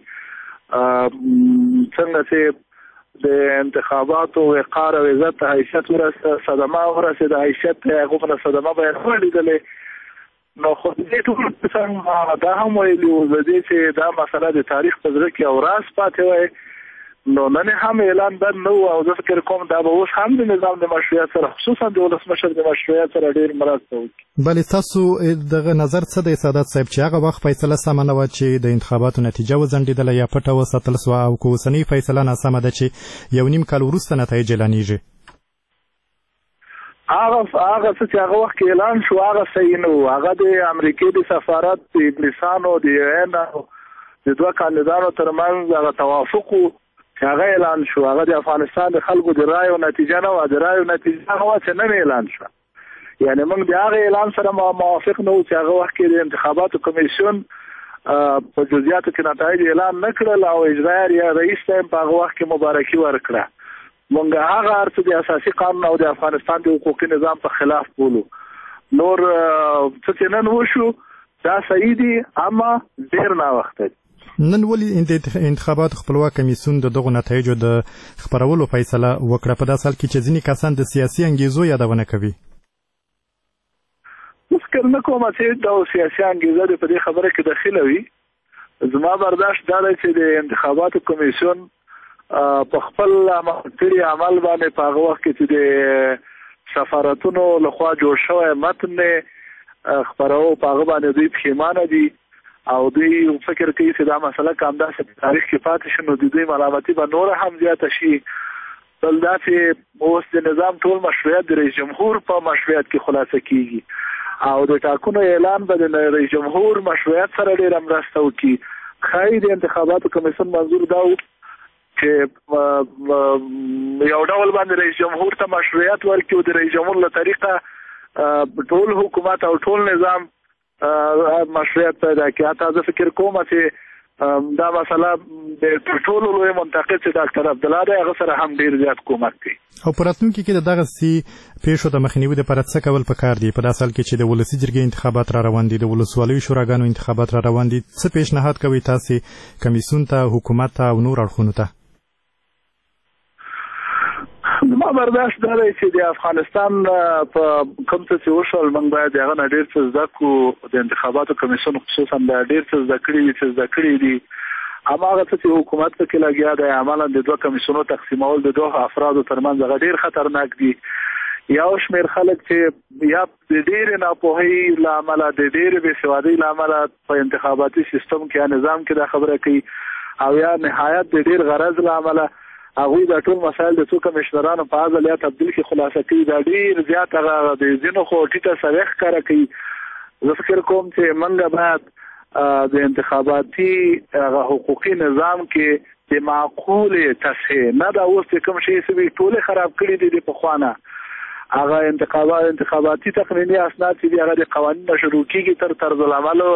Speaker 12: څنګه چې د انتخاباتو وقار او عزت حیثیت صدمه ورسېده، حیثیت هغومره صدمه به یې نه وه لیدلې. نو خو دې ټول څنګه دا هم ویلي وو د دې چې دا مسله د تاریخ په زړه کې او راز پاتې وای. نو نن هم اعلان بد نه و او زه فکر کوم دا به اوس هم د نظام د مشروعیت سره خصوصا د ولسمشر د مشروعیت سره ډېر مرسته وکړي.
Speaker 1: بلې تاسو دغه نظر څه دی سعادت صاحب چې هغه وخت فیصله سمه نه وه چې د انتخاباتو نتیجه وځنډېدله یا پټه وساتل سوه او که اوسنۍ فیصله ناسمه ده چې 1.5 کال وروسته نتایج اعلانېږي؟
Speaker 12: هغه څه چې هغه وخت کې اعلان شو هغه صحیح نه و. هغه د امریکې د سفارت د انګلیسانو د UN او د دوه کاندیدانو ترمنځ هغه توافق و هغه اعلان شو. هغه د افغانستان د خلکو د رایو نتیجه نه وه، د رایو نتیجه هغه وه چې نن اعلان شوه. یعنې موږ د هغه اعلان سره موافق نه وو چې هغه وخت کې د انتخاباتو کمیسیون په جزئیاتو کې نتایج اعلان نه کړل او اجرایي رئیس ته په هغه وخت کې مبارکي ورکړه. موږ هغه هر څه د اساسي قانون او د افغانستان د حقوقي نظام په خلاف بولو. نور څه چې نن وشو دا صحیح دي اما ډېر ناوخته دي.
Speaker 1: نن ولې د انتخاباتو خپلواک کمیسیون د دغو نتایجو د خپرولو فیصله وکړه په داسې حال کې چې ځینې کسان د سیاسي انګیزو یادونه کوي؟
Speaker 12: فکر نه کوم چې دا سیاسي انګیزه د په دې خبره کې داخله وي. زما برداشت دا دی چې د انتخاباتو کمیسیون په خپل کړي عمل باندې په هغه وخت کې چې د سفارتونو لخوا جوړ شوی متن خپرو په هغه باندې دوی پښیمانه دي او دوی فکر کوي چې دا مسله که همداسې په تاریخ کې پاتې شي نو د دوی ملامتي به نوره هم زیاته شي. بل دا چې اوس د نظام ټول مشروعیت د رئیس جمهور په مشروعیت کې خلاصه کیږي او د ټاکنو اعلان به د رئیس جمهور مشروعیت سره ډېره مرسته وکړي. ښایي د انتخاباتو کمیسیون منظور دا و چې یو ډول باندې رئیس جمهور ته مشروعیت ورکړي او د رئیس جمهور له طریقه ټول حکومت او ټول نظام مشروعیت پیدا کړي. حتی زه فکر کوم چې دا مسله د ټولو لوی منتقد چې ډاکټر عبدالله دی هغه سره هم ډېر زیات کومک کوي.
Speaker 1: او په راتلونکي کې د دغسې پیښو د مخنیوي دپاره څه کول پکار دي؟ په داسې حال کې چې د ولسي جرګې انتخابات را روان دي، د ولسوالیو شوراګانو انتخابات را روان دي، څه پیشنهاد کوي تاسې کمیسیون ته، حکومت ته او نور اړخونو ته؟
Speaker 12: ما برداشت دا دی چې د افغانستان په کوم څه چې وشول موږ باید هغه نه ډېر څه زده کړو. د انتخاباتو کمیسیون خصوصا دا ډېر څه زده کړي دي. هماغه څه چې حکومت پکې لګیا دی عملا د دوه کمیسیونو تقسیمول د دوه افرادو ترمنځ هغه ډېر خطرناک دي. یو شمېر خلک چې یا د ډېرې ناپوهۍ له امله د ډېرې بېسوادۍ له امله په انتخاباتي سیستم کې یا نظام کې دا خبره کوي او یا نهایت د ډېر غرض له امله هغوی دا ټول مسایل د څو کمیشنرانو په عزل یا تبدیل کې خلاصه کوي. دا ډېر زیات هغه د ځینو خو ټیټه سویه ښکاره کوي. زه فکر کوم چې موږ باید د انتخاباتي حقوقي نظام کې د معقولې تصحیح نه دا اوس چې کوم شی سوي ټولې خراب کړي دي د پخوانه هغه انتخاباتي تقنیني اسناد چې دي هغه د قوانینو شروع کېږي تر طرز العملو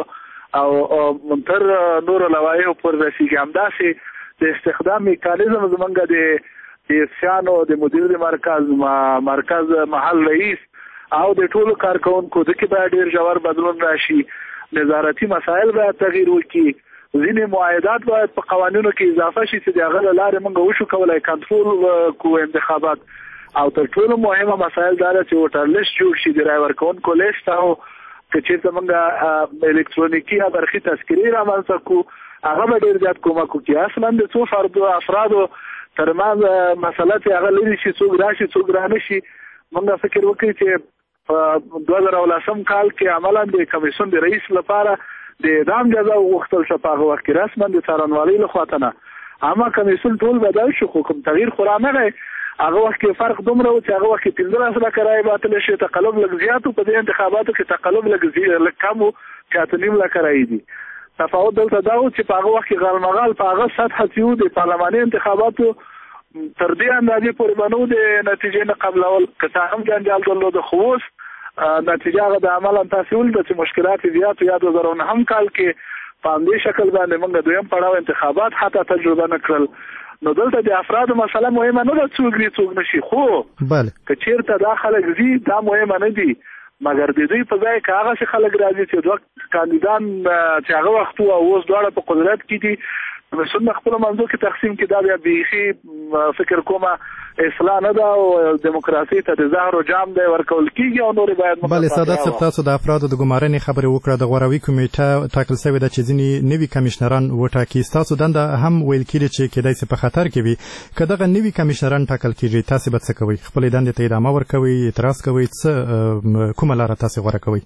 Speaker 12: او تر نورو لوایحو پورې رسېږي. همداسې د استخدام میکانیزم زمونږ د افسیانو د مدیر د مرکز محل رئیس او د ټولو کارکونکو دغه باید ډېر ژور بدلون راشي. نظارتي مسایل باید تغییر وکړي. ځینې معاهدات باید په قوانینو کې اضافه شي چې د هغه له لارې موږ وشو کولی کنټرول کوو انتخابات. او تر ټولو مهمه مسایل دا ده چې ووټر لیست جوړ شي، د رای ورکوونکو لیست او که چېرته موږ الکترونیکي یا برخي تذکرې رامنځته کړو هغه به ډېر زیات کومک وکړي. اصلا د څو افرادو ترمنځ مسله چې هغه لري شي، څوک راشي څوک رانه شي. موږ فکر وکړي چې په 2010 کال کې عملا د کمیسیون د رئیس لپاره د اعدام جزا وغوښتل شوه. په هغه وخت کې رسما د څارنوالۍ لخوا ته نه اما کمیسیون ټول بدل شو خو کوم تغییر خو رانغی. هغه وخت کې فرق دومره و چې هغه وخت کې 15 لکه رایې باطلې شوې، تقلب لږ زیات و. په دې انتخاباتو کې تقلب لږ کم و چې 8.5 لکه رایې دي. تفاوت دلته دا و چې په هغه وخت کې غالمغال په هغه سطحه چې و د پارلماني انتخاباتو تر دې اندازې پورې به نه و د نتیجې نه قبلول. که څه هم جنجال درلوده خو اوس نتیجه هغه د عملا تاسې ولیده چې مشکلات یې زیات و. یا 2009 کال کې په همدې شکل باندې موږ دویم پړاو انتخابات حتی تجربه نه کړل. نو دلته د افرادو مسله مهمه نه ده څوک دي څوک نشي، خو که چېرته دا خلک ځي دا مهمه نه دي. مګر د دوی په ځای که هغه خلک راځي چې دوه کاندیدان چې هغه وخت او اوس دواړه په قدرت کې دي کمیسیون خپل منځو کې تقسیم کې دا بیا بیخي فکر کومه اصلاح نه ده او دیموکراسي ته د زهر او جام دی ورکول کېږي او نور باید
Speaker 1: بلې سعادت صاحب تاسو د افرادو د ګمارنې خبرې وکړه. د غوروي کمیټه ټاکل شوې ده چې ځینې نوي کمیشنران وټاکي. ستاسو دنده هم ویل کېږي چې کیدای شي په خطر کې وي. که دغه نوي کمیشنران ټاکل کېږي تاسې به څه کوئ؟ خپلې دندې ته ادامه ورکوئ، اعتراض کوئ، څه کومه لاره تاسې غوره کوئ؟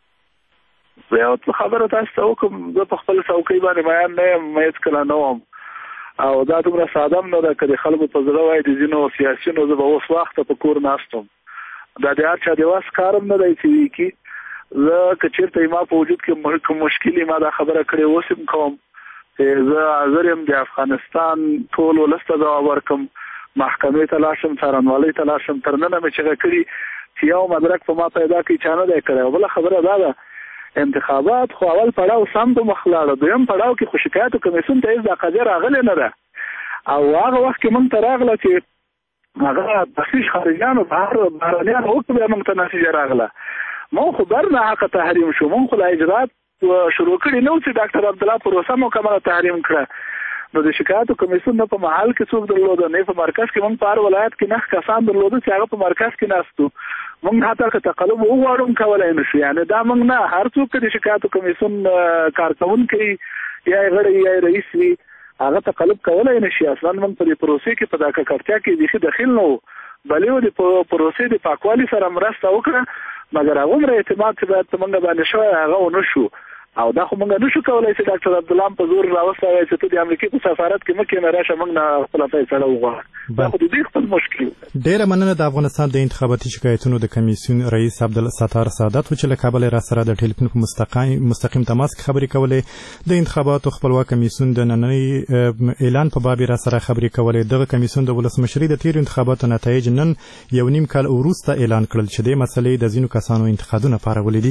Speaker 12: یو خبره تاسو ته وکړم، زه په خپل څوکۍ باندې بیان نه یم، هېڅکله نه وم او دا دومره ساده هم نه ده. که د خلکو په زړه وای د ځینو سیاسیونو زه به اوس وخته په کور ناست وم. دا د هر چا د وس کار هم نه دی چې وکړي. زه که چېرته ما په وجود کې کوم مشکل ما دا خبره کړې اوس هم کوم چې زه حاضر یم د افغانستان ټول ولس ته ځواب ورکړم، محکمې ته لاړ شم، څارنوالۍ ته لاړ شم. تر ننه مې چغه کړي چې یو مدرک په ما پیدا کړي چا نه دی کړی. بله خبره دا ده انتخابات خو اول پړاو سم په مخ لاړه، دویم پړاو کې خو شکایتو کمیسیون ته هېڅ دا قضیه راغلې نه ده. او هغه وخت کې موږ ته راغله چې هغه تفتیش خارجیانو بهرنیانو وکړو، بیا موږ ته نتیجه راغله. موږ خو بر نه حقه تحریم شو، موږ خو لا اجرات شروع کړي نه و چې ډاکټر عبدالله پروسه مکمله تحریم کړه. نو د شکایتو کمیسیون نه په محل کې څوک درلوده نه په مرکز کې. موږ په هر ولایت کې 9 کسان درلوده چې هغه په مرکز کې ناستو. موږ حتی که تقلب وغواړو کولی نه شو. یعنې دا موږ نه، هر څوک د شکایتو کمیسیون کارکوونکی یا غړی یا رئیس وي هغه تقلب کولی نه شي. اصلا موږ په دې پروسې کې په دا ککړتیا کې بیخي دخیل نه وو، بلې د پروسې د پاکوالي سره مرسته وکړه. مګر هغومره اعتماد چې باید په موږ باندې شوی هغه ونه شو. او دا خو موږ نشو کولای چې ډاکټر عبدالله په زور راوستوي چې ته د امریکا په سفارت کې مکه نه راشه موږ نه خپل فیصله وغواړو دا خو د دې خپل مشکل.
Speaker 1: ډیره مننه. د افغانستان د انتخاباتي شکایتونو د کمیسیون رئیس عبدالستار سعادت چې له کابل را سره د ټلیفون په مستقیم تماس کې خبرې کولې. د انتخاباتو خپلواک کمیسیون د نننۍ اعلان په باب را سره خبرې کولې. دغه کمیسیون د ولسمشرۍ د تیر انتخاباتو نتایج نن یو نیم کال وروسته اعلان کړل چې د مسلې د ځینو کسانو انتقادونه پارولي دي.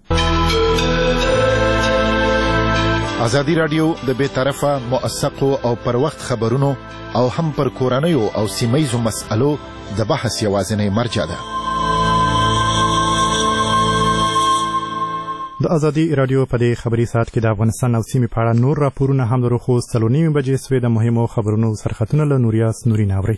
Speaker 13: ازادي رادیو د بې طرفه موثقو او پر وخت خبرونو او هم پر کورنیو او سیمهیزو مسألو د بحث یوازینی مرجع ده. د ازادي رادیو په دې خبري ساعت کې د افغانستان او سیمې په اړه نور راپورونه هم د روخو 3:30 بجې سوي د مهمو خبرونو سرخطونه له نوریاس نورین اوري.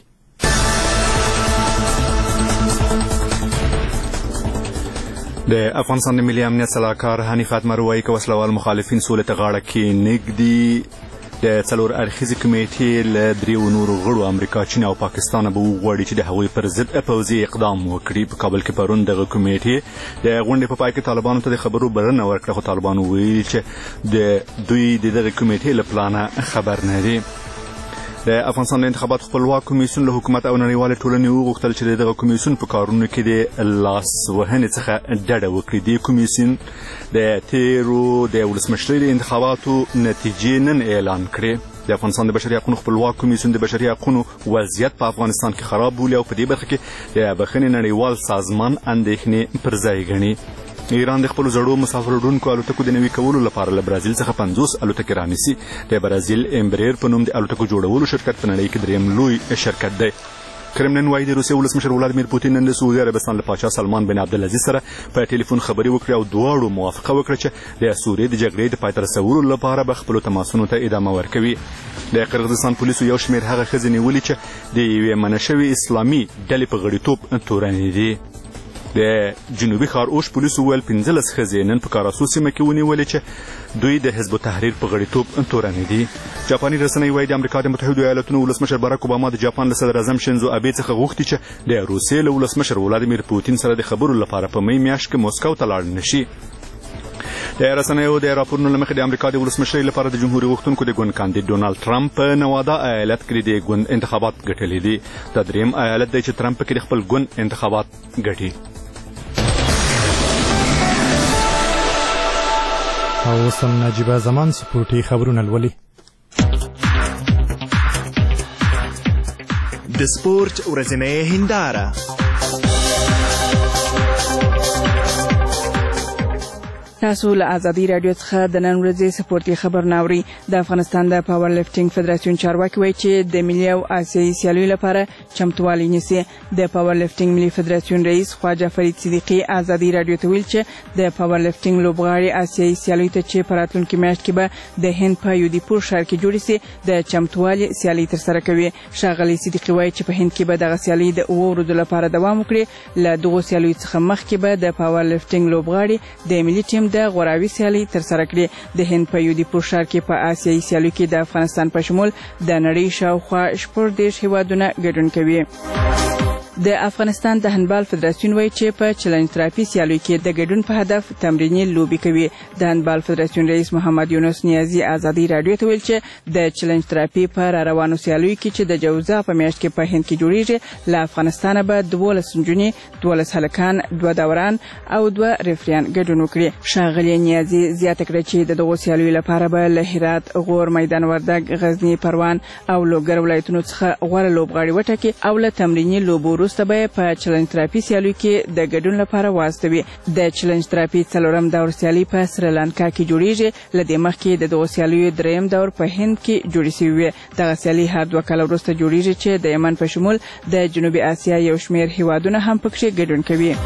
Speaker 2: د افغانستان د ملي امنیت سلاکار حنیف اتمر وایي که وسلوال مخالفین سولې ته غاړه کېنږدي د څلور اړخیزې کمیټې له دریو نورو غړو امریکا، چین او پاکستان به وغواړي چې د هغوی پر ضد پوځي اقدام وکړي. په کابل کې پرون دغه کمیټې د غونډې په پای کې طالبانو ته د خبرو بلنه ورکړه، خو طالبانو ویل چې د دوی د دغه کمیټې له پلانه خبر نه دي. د افغانستان د انتخاباتو خپلواک کمیسیون له حکومت او نړیوالې ټولنې وغوښتل چې دغه کمیسیون په کارونو کې د لاس وهنې څخه ډډه وکړي. د کمیسیون د تیرو د ولسمشرۍ د انتخاباتو نتیجې نن اعلان کړې. د افغانستان د بشري حقوقو خپلواک کمیسیون د بشري حقوقو وضعیت په افغانستان کې خراب بولي او په دې برخه کې د بخښنې نړیوال سازمان اندېښنې پر ځای ګڼي. ایران د خپل زړو مسافر وړونکو الوتکو د نوي کولو لپاره له برازیل څخه 50 الوتکې رانیسي. د برازیل امبریر په نوم د الوتکو جوړولو شرکت په نړۍ کې دریم لوی شرکت دی. کرملین وايي د روسیې ولسمشر ولادیمیر پوتین نن د سعودي عربستان له پاچا سلمان بن عبدالعزیز سره په ټلیفون خبرې وکړې او دواړو موافقه وکړه چې د سوریې د جګړې د پای ته رسولو لپاره به خپلو تماسونو ته ادامه ورکوي. د قرغیزستان پولیسو یو شمېر هغه ښځې نیولې چې د یوې منع شوې اسلامي ډلې په غړیتوب تورنې دي. د جنوبي خارئوش پولیسو ویل 15 ښځې نن په کاراسو سیمه کې ونیولې چې دوی د حزب التحریر په غړیتوب تورنې دي. جاپاني رسنۍ وایي د امریکا د متحدو ایالاتونو ولسمشر باراک اوباما د جاپان له صدر اعظم شینزو ابې څخه غوښتي چې د روسیې له ولسمشر ولادیمیر پوتین سره د خبرو لپاره په می میاشت کې موسکو ته لاړ نشي. د رسنیو د راپورونو له مخې د امریکا د ولسمشرۍ لپاره د جمهوري غوښتونکو د ګوند کاندید ډونالد ټرمپ په نوادا ایالت کې د ګوند انتخابات ګټلي دي. دا دریم ایالت دی چې ټرمپ پکې د خپل ګوند انتخابات ګټي.
Speaker 1: او سم نجیبه زمان سپورټي خبرونه لولي.
Speaker 3: د سپورت ورځنۍ هنداره.
Speaker 14: تاسو له ازادي رادیو څخه د نن ورځې سپورتي خبر ناوري. د افغانستان د پاور لفټینګ فدراسیون چارواکي وایي چې د ملي او آسیایي سیالیو لپاره چمتووالی نیسي. د پاور لفټینګ ملي فدراسیون رئیس خواجه فرید صدیقي ازادي رادیو ته ویل چې د پاور لفټینګ لوبغاړي آسیایي سیالیو ته چې په راتلونکي میاشت کې به د هند په یودیپور ښار کې جوړې سي د چمتووالي سیالۍ ترسره کوي. ښاغلي صدیقي وایي چې په هند کې به دغه سیالۍ د 7 ورځو لپاره دوام وکړي. له دغو سیالیو څخه مخکې به د پاور لفټینګ لوبغاړي د ملي ټیم د غوراوي سیالۍ ترسره کړي. د هند په یودیپور ښار کې په آسیایي سیالیو کې د افغانستان په شمول د نړۍ شاوخوا 14 هیوادونه ګډون کوي. د افغانستان د هندبال فدراسیون وایي چې په چلنج ترافي سیالیو کې د ګډون په هدف تمریني لوبي کوي. د هندبال فدراسیون رئیس محمد یونس نیازی ازادي رادیو ته ویل چې د چلنج ترافي په روانو سیالیو کې چې د جوزا په میاشت کې په هند کې جوړیږي له افغانستان به 12 نجونې 12 هلکان 2 دوران او 2 ریفریان ګډون وکړي. ښاغلي نیازی زیاته کړه چې دغه سیالیو لپاره به له هرات، غور، میدان وردګ، غزنی، پروان او لوګر ولایتونو څخه غوره لوبغاړي وټاکي او له تمریني لوبو وروسته به په چلنج ترافي سیالیو کې د ګډون لپاره واستوي. د چلنج ترافي څلورم دور سیالي په سریلانکا کې جوړیږي. له دې مخکې د دغو سیالیو دریم دور په هند کې جوړې شوې وې. دغه سیالي هر 2 کاله وروسته جوړیږي چې د یمن په شمول د جنوبي اسیا یو شمېر هیوادونه هم پکې ګډون کوي.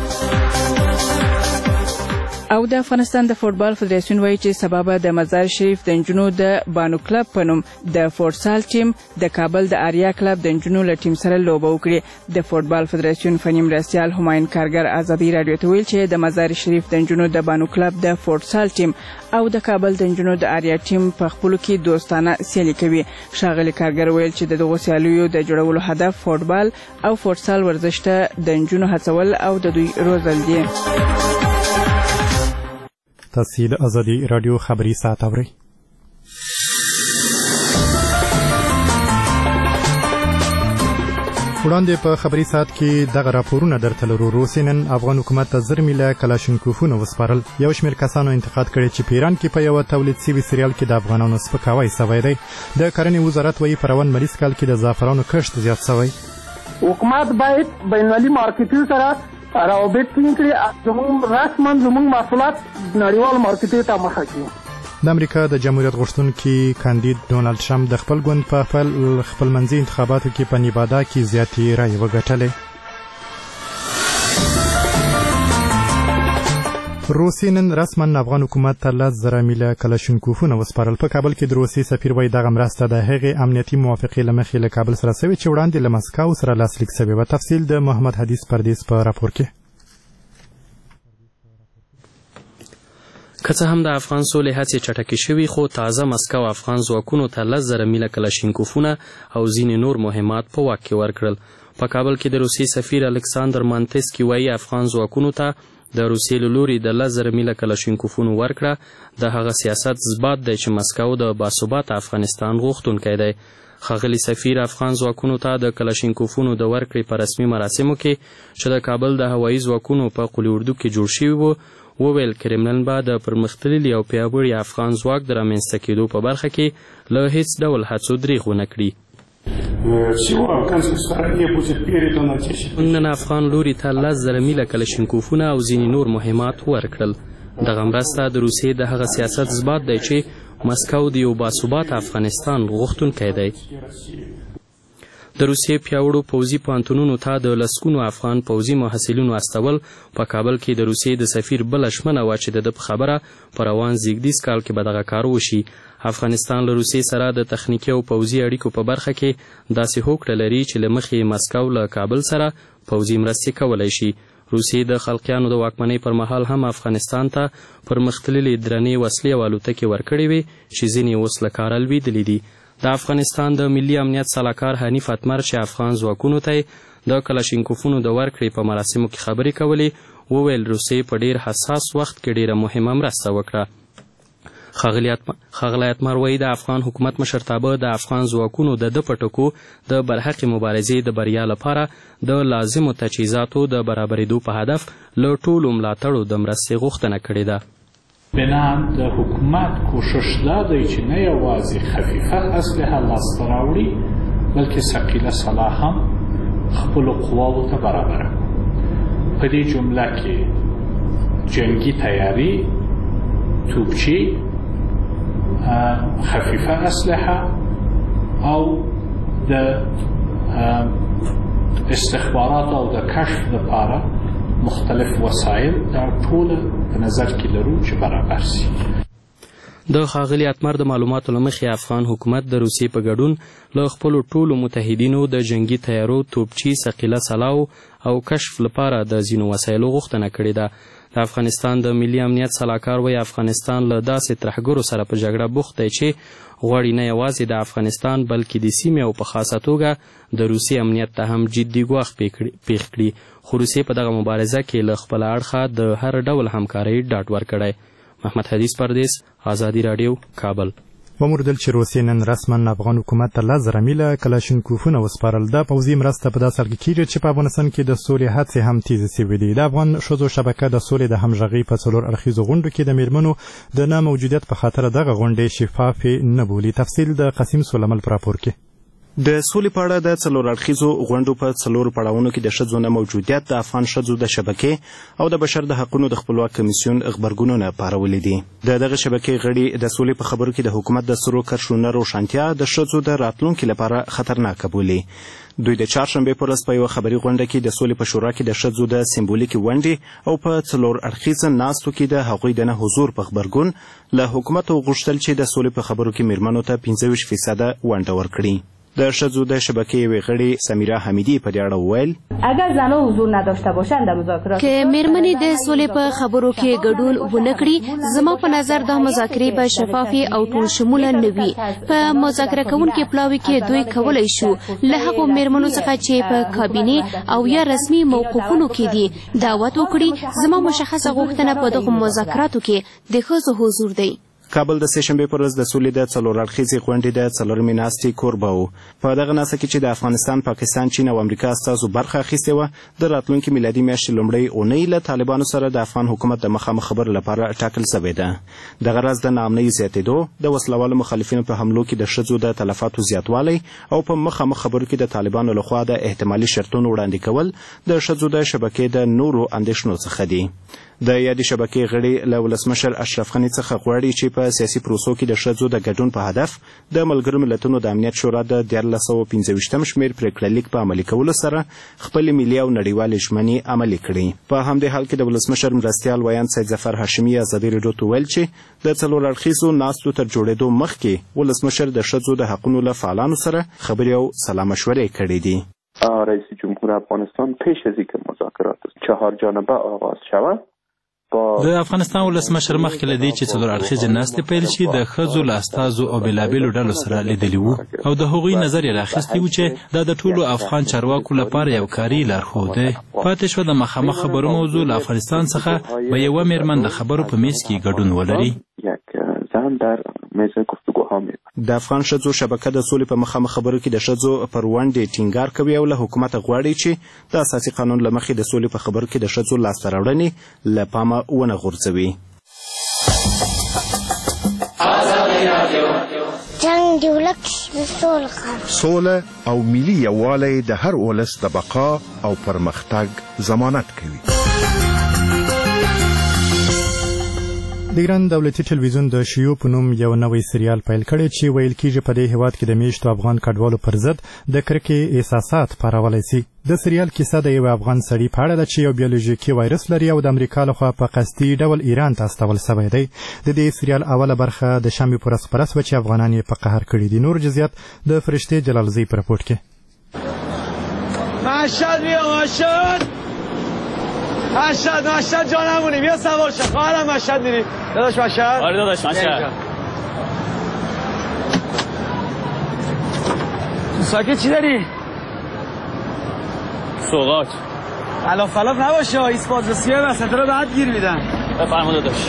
Speaker 14: او د افغانستان د فوټبال فدراسیون وایي چې سبا به د مزار شریف د نجونو د بانو کلب په نوم د فوټسال ټیم د کابل د آریا کلب د نجونو له ټیم سره لوبه وکړي. د فوټبال فدراسیون فني مرستیال همایون کارګر ازادي رادیو ته ویل چې د مزار شریف د نجونو د بانو کلب د فوټسال ټیم او د کابل د نجونو د آریا ټیم په خپلو کې دوستانه سیالي کوي. ښاغلي کارګر ویل چې د دغو سیالیو د جوړولو هدف فوټبال او فوټسال ورزش ته د نجونو هڅول او د دوی روزل دي.
Speaker 1: تاسو د ازادي رادیو خبري ساعت اورئ. وړاندې په خبري ساعت کې دغه راپورونه درته لرو. روسیې نن افغان حکومت ته 10 میله کلاشینکوفونه وسپارل. یو شمېر کسانو انتقاد کړی چې په ایران کې په یو تولید سوي سریال کې د افغانانو سپکاوی سوی دی. د کرنې وزارت وایي په روان مریض کال کې د زعفرانو کښت زیات سوی.
Speaker 15: حکومت باید بینالمللي مارکیټونو سره روابط ټینګ کړي، زموږ رسما زموږ محصولات نړیوال مارکیټونو ته مخه کړي.
Speaker 1: د امریکا د جمهوریت غوښتونکي کاندید ډونالد ټرمپ د خپل ګوند په خپلمنځي انتخاباتو کې په نیوادا کې زیاتې رایې وګټلې. روسیې نن رسما افغان حکومت ته 10,000 میله کلاشینکوفونه وسپارل. په کابل کې د روسیې سفیر وایي دغه مرسته د هغې امنیتي موافقې له مخې له کابل سره سوې چې وړاندې له مسکو سره لاسلیک سوې وه. تفصیل د محمد حدیث پردیس په راپور کې.
Speaker 7: که څه هم د افغان سولې هڅې چټکې شوي، خو تازه مسکو افغان ځواکونو ته 10,000 میله کلاشینکوفونه او ځینې نور مهمات په واک کې ورکړل. په کابل کې د روسیې سفیر الکساندر مانتسکي وایي افغان ځواکونو ته د روسیې له لوري د 10,000 میله کلاشینکوفونو ورکړه د هغه سیاست ثبات دی چې مسکو د باثباته افغانستان غوښتونکی دی. ښاغلي سفیر افغان ځواکونو ته د کلاشینکوفونو د ورکړې په رسمي مراسمو کې چې د کابل د هوایي ځواکونو په قلي اردو کې جوړ شوي وو وویل کرملن به د پرمختللي او پیاوړي افغان ځواک د رامنځته کېدو په برخه کې له هیڅ ډول هڅو دریغ ونه کړي. نن افغان لوري ته 10,000 میله کلاشینکوفونه او ځینې نور مهمات ورکړل. دغه مرسته د روسیې د هغه سیاست ثبات دی چې مسکو د یو باثباته افغانستان غوښتونکی دی. د روسیې پیاوړو پوځي پوهنتونونو ته د لسګونو افغان پوځي محصلینو استول په کابل کې د روسیې د سفیر بله ژمنه وه چې د ده په خبره په روان زیږدیز کال کې به دغه کار وشي. افغانستان له روسیې سره د تخنیکي او پوځي اړیکو په برخه کې داسې هوکړه لري چې له مخې مسکو له کابل سره پوځي مرستې کولی شي. روسیې د خلقیانو د واکمنۍ پر مهال هم افغانستان ته پرمختللې درنې وسلې او الوتکې ورکړې وې چې ځینې اوس له کاره لوېدلې دي. د افغانستان د ملي امنیت سلاکار حنیف اتمر چې افغان ځواکونو ته د کلاشینکوفونو د ورکړې په مراسمو کې خبرې کولې وویل روسیې په ډیر حساس وخت کې ډیره مهمه مرسته وکړه. ښاغلی اتمر وایي د افغان حکومت مشرتابه د افغان ځواکونو د ده په ټکو د برحقې مبارزې د بریا لپاره د لازمو تجهیزاتو د برابرېدو په هدف له ټولو ملاتړو د مرستې غوښتنه کړې ده.
Speaker 5: بنان د حکومت کوشش دا دی چې نه یوازې خفیفه اسلحه لاسته راوړي بلکې ثقیله سلاح هم خپلو قواو ته برابره کړي. په دې جمله کې جنگي تیاری، توپچی، خفیفه اسلحه او د استخبارات او د کشف لپاره مختلف وسایل دا ټول په نظر کې لرو چې برابر شي.
Speaker 7: د ښاغلي اتمر د معلوماتو له مخې افغان حکومت د روسیې په ګډون له خپلو ټولو متحدینو د جنگي تیارو، توپچي، ثقیله سلاحو او کشف لپاره د ځینو وسایلو غوښتنه کړې ده. د افغانستان د ملي امنیت سلاکار وایي افغانستان له داسې ترهګرو سره په جګړه بوخت دی چې غواړي نه یوازې د افغانستان بلکې د سیمې او په خاصه توګه د روسیې امنیت ته هم جدي ګواښ پیښ کړي. خو روسیې په دغه مبارزه کې له خپله اړخه د هر ډول همکارۍ ډاډ ورکړی. محمد حدیث پردیس، آزادي راډیو، کابل.
Speaker 1: وموردل چې روسیې نن رسما افغان حکومت ته 10,000 میله کلاشینکوفونه وسپارل. دا پوځي مرسته په داسې حال کې کېږي چې په افغانستان کې د سولې هڅې هم تیزې سوي دي. د افغان ښځو شبکه د سولې د همغږۍ په 4 اړخیزو غونډو کې د میرمنو د نه موجودیت په خاطر دغه غونډې شفافې نه بولي. تفصیل د قسیم سلیمل په راپور کې.
Speaker 10: د سولې په اړه د 4 اړخیزو غونډو په 4 پړاوونو کې د ښځو نه موجودیت د افغان ښځو د شبکې او د بشر د حقوقو د خپلواک کمیسیون غبرګونونه پارولي دي. دغه شبکې غړي د سولې په خبرو کې د حکومت د سرو کرښو نه روښانتیا د ښځو د راتلونکي لپاره خطرناکه بولي. دوی د چهارشنبې په ورځ په یوه خبري غونډه کې د سولې په شورا کې د ښځو د سمبولیکې ونډې او په 4 اړخیزه ناستو کې د هغوی د نه حضور په غبرګون له حکومت غوښتل چې د سولې په خبرو کې میرمنو ته 25% ونډه ورکړي. د ښځو د شبکې یوې غړي سمیرا حمیدي په دې اړه وویل
Speaker 16: اگر زنان حضور نداشته باشند در مذاکرات
Speaker 4: که میرمنې د سولې په خبرو کې ګډون ونه کړي زما په نظر دا مذاکرې به شفافې او ټول شموله نه وي. په مذاکره کوونکو پلاوي کې دوی کولی شو له هغو میرمنو څخه چې په کابینې او یا رسمي موقفونو کې دي دعوت وکړي. زما مشخصه غوښتنه په دغو مذاکراتو کې د ښځو حضور دی.
Speaker 10: کابل د سهشنبې پر ورځ د سولې د څلور اړخیزې غونډې د څلورمې ناستې کوربه و. په دغه ناسته کې چې د افغانستان، پاکستان، چین او امریکا استازو برخه اخیستې وه، د راتلونکي میلادي میاشتې لومړۍ اونۍ له طالبانو سره د افغان حکومت د مخامخ خبرو لپاره ټاکل شوې ده. دغه راز د ناامنۍ زیاتېدو، د وسلوالو مخالفینو په حملو کې د ښځو د تلفاتو زیاتوالی او په مخامخ خبرو کې د طالبانو لخوا د احتمالي شرطونو وړاندې کول د ښځو د شبکې د نورو اندېښنو څخه دي. د یادې شبکې غړي له ولسمشر اشرف غني څخه غواړي چې په سیاسي پروسو کې د ښځو د ګډون په هدف د ملګرو ملتونو د امنیت شورا د 1425 شمېر پرېکړه لیک په عملي کولو سره خپلې ملي او نړیوالې ژمنې عملي کړي. په همدې حال کې د ولسمشر مرستیال ویاند سید ظفر هاشمي ازادي راډیو ته وویل چې د څلور اړخیزو ناستو تر جوړېدو مخکې ولسمشر د ښځو د حقونو له فعالانو سره خبرې او سلا مشورې کړې دي.
Speaker 17: رئیس جمهور افغانستان پیش از اینکه مذاکرات 4 جانبه آغاز شود
Speaker 9: د افغانستان ولسمشر مخکې له دې چې څلور اړخیزې ناستې پیل شي د ښځو له استازو او بېلابېلو ډلو سره لیدلي وو او د هغوی نظر یې راخیستی و چې دا د ټولو افغان چارواکو لپاره یو کاري لارښود دی. پاتې شوه د مخامخ خبرو موضوع له افغانستان څخه به یوه میرمن د خبرو په میز کې ګډون ولري. د افغان ښځو شبکه د سولې په مخامخ خبرو کې د ښځو پر ونډې ټینګار کوي او له حکومته غواړي چې د اساسي قانون له مخې د سولې په خبرو کې د ښځو لاسته راوړنې له پامه ونه غورځوي.
Speaker 18: جنګ د ولس د
Speaker 13: سوله او ملي یووالی د هر ولس د بقا او پرمختګ ضمانت کوي.
Speaker 1: د ایران دولتي ټلویزیون د شیو په نوم یو نوی سریال پیل کړی چې ویل کېږي په دې هیواد کې د میشتو افغان کډوالو پر ضد د کرکې احساسات پارولی سي. د سریال کیسه د یو افغان سړي په اړه ده چې یو بیولوژیکي وایرس لري او د امریکا لخوا په قصدي ډول ایران ته استول شوی دی. د دې سریال اوله برخه د شنبې په ورځ خپره شوه چې افغانان یې په قهر کړي دي. نور جزئیات د فرشتې جلالزی په رپورټ کې.
Speaker 19: مشهد جا نمونی بیا سوار شد. خواهرم مشهد میری داداش مشهد؟
Speaker 20: آره داداش مشهد.
Speaker 19: تو ساکت چی داری؟
Speaker 20: سوغاج
Speaker 19: علاف فلاف نباشه ایسپازرسیه وسط رو بعد گیر میدن.
Speaker 20: بفرما داداش.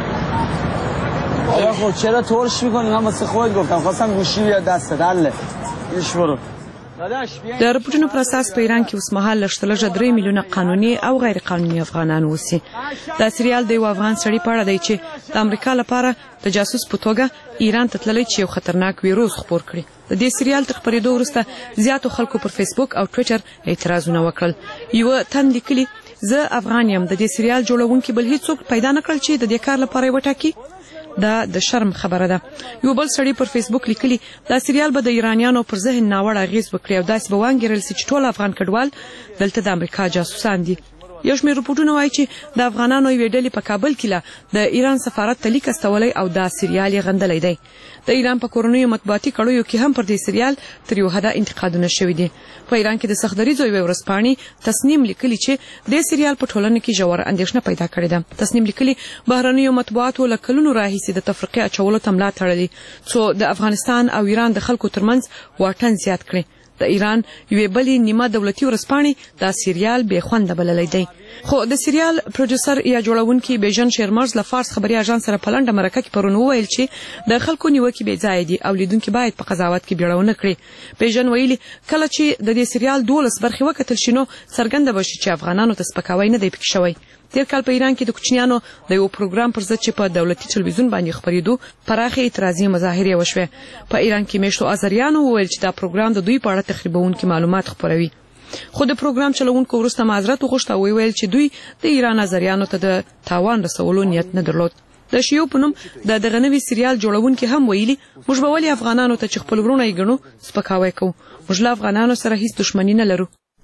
Speaker 19: آیا خود چرا ترش میکنی؟ من واسه خود گفتم خواستم گوشی بیاد دست دله ایش برو.
Speaker 21: د رپورټونو پر اساس په ایران کې اوس مهال لږ 3 میلیونه قانوني او غیر قانوني افغانان اوسي. دا سریال د یو افغان سړي په اړه دی چې د امریکا لپاره د جاسوس په توګه ایران ته تللی چې یو خطرناک ویروس خپور کړي. د دې سریال تر خپرېدو وروسته زیاتو خلکو پر فیسبوک او ټویټر اعتراضونه وکړل. یو تن لیکلي زه افغان یم، د دې سریال جوړونکي بل هیڅوک پیدا نه کړل چې د دې کار لپاره یې وټاکي. دا د شرم خبره ده. یو بل سړي پر فیسبوک لیکلي دا سریال به د ایرانیانو پر ذهن ناوړه اغیز وکړي او داسې به وانګیرل سي چې ټول افغان کډوال دلته د امریکا جاسوسان دي. یو شمېر رپورټونه وایي چې د افغانانو یوې ډلې په کابل کې له د ایران سفارت ته لیک استولی او دا سریال یې غندلی دی. د ایران په کورنیو مطبوعاتي کړیو کې هم پر دې سریال تر یو حده انتقادونه شوي دي. په ایران کې د سختدریځو یوې ورځپاڼې تصنیم لیکلي چې دې سریال په ټولنه کې ژوره اندېښنه پیدا کړې ده. تصنیم لیکلي بهرنیو مطبوعاتو له کلونو راهیسې د تفرقې اچولو ته ملا تړلي څو د افغانستان او ایران د خلکو ترمنځ واټن زیات کړي. د ایران یوې بلې نیمه دولتي ورځپاڼې دا سریال بې خونده بللی دی. خو د سریال پروډوسر یا جوړونکي بیژن شیرمرز له فارس خبري اژانس سره په لنډه مرکه کې پرون وویل چې د خلکو نیوکې بې ځایه دي او لیدونکي باید په قضاوت کې بیړه ونه کړي. بیژن ویلي کله چې د دې سریال 12 برخې وکتل شي نو څرګنده به شي چې افغانانو ته سپکاوی نه دی پکې شوی. تیر کال په ایران کې د کوچنیانو د یو پروګرام پر ضد چې په دولتي ټلویزیون باندې خپرېدو پراخې اعتراضي مظاهرې وشوې. په ایران کې میشتو آذریانو وویل چې دا پروګرام د دوی په اړه تخریبونکي معلومات خپروي. خو د پروګرام چلوونکو وروسته معذرت وغوښته او ویل چې دوی د ایران آذریانو ته د تاوان رسولو نیت نه درلود. د شیو په نوم د دغه نوي سریال جوړونکي هم ویلي موږ به ولې افغانانو ته چې خپل ورونه یې ګڼو سپکاوی کوو. موږ له افغانانو سره هیڅ دښمني نه لرو.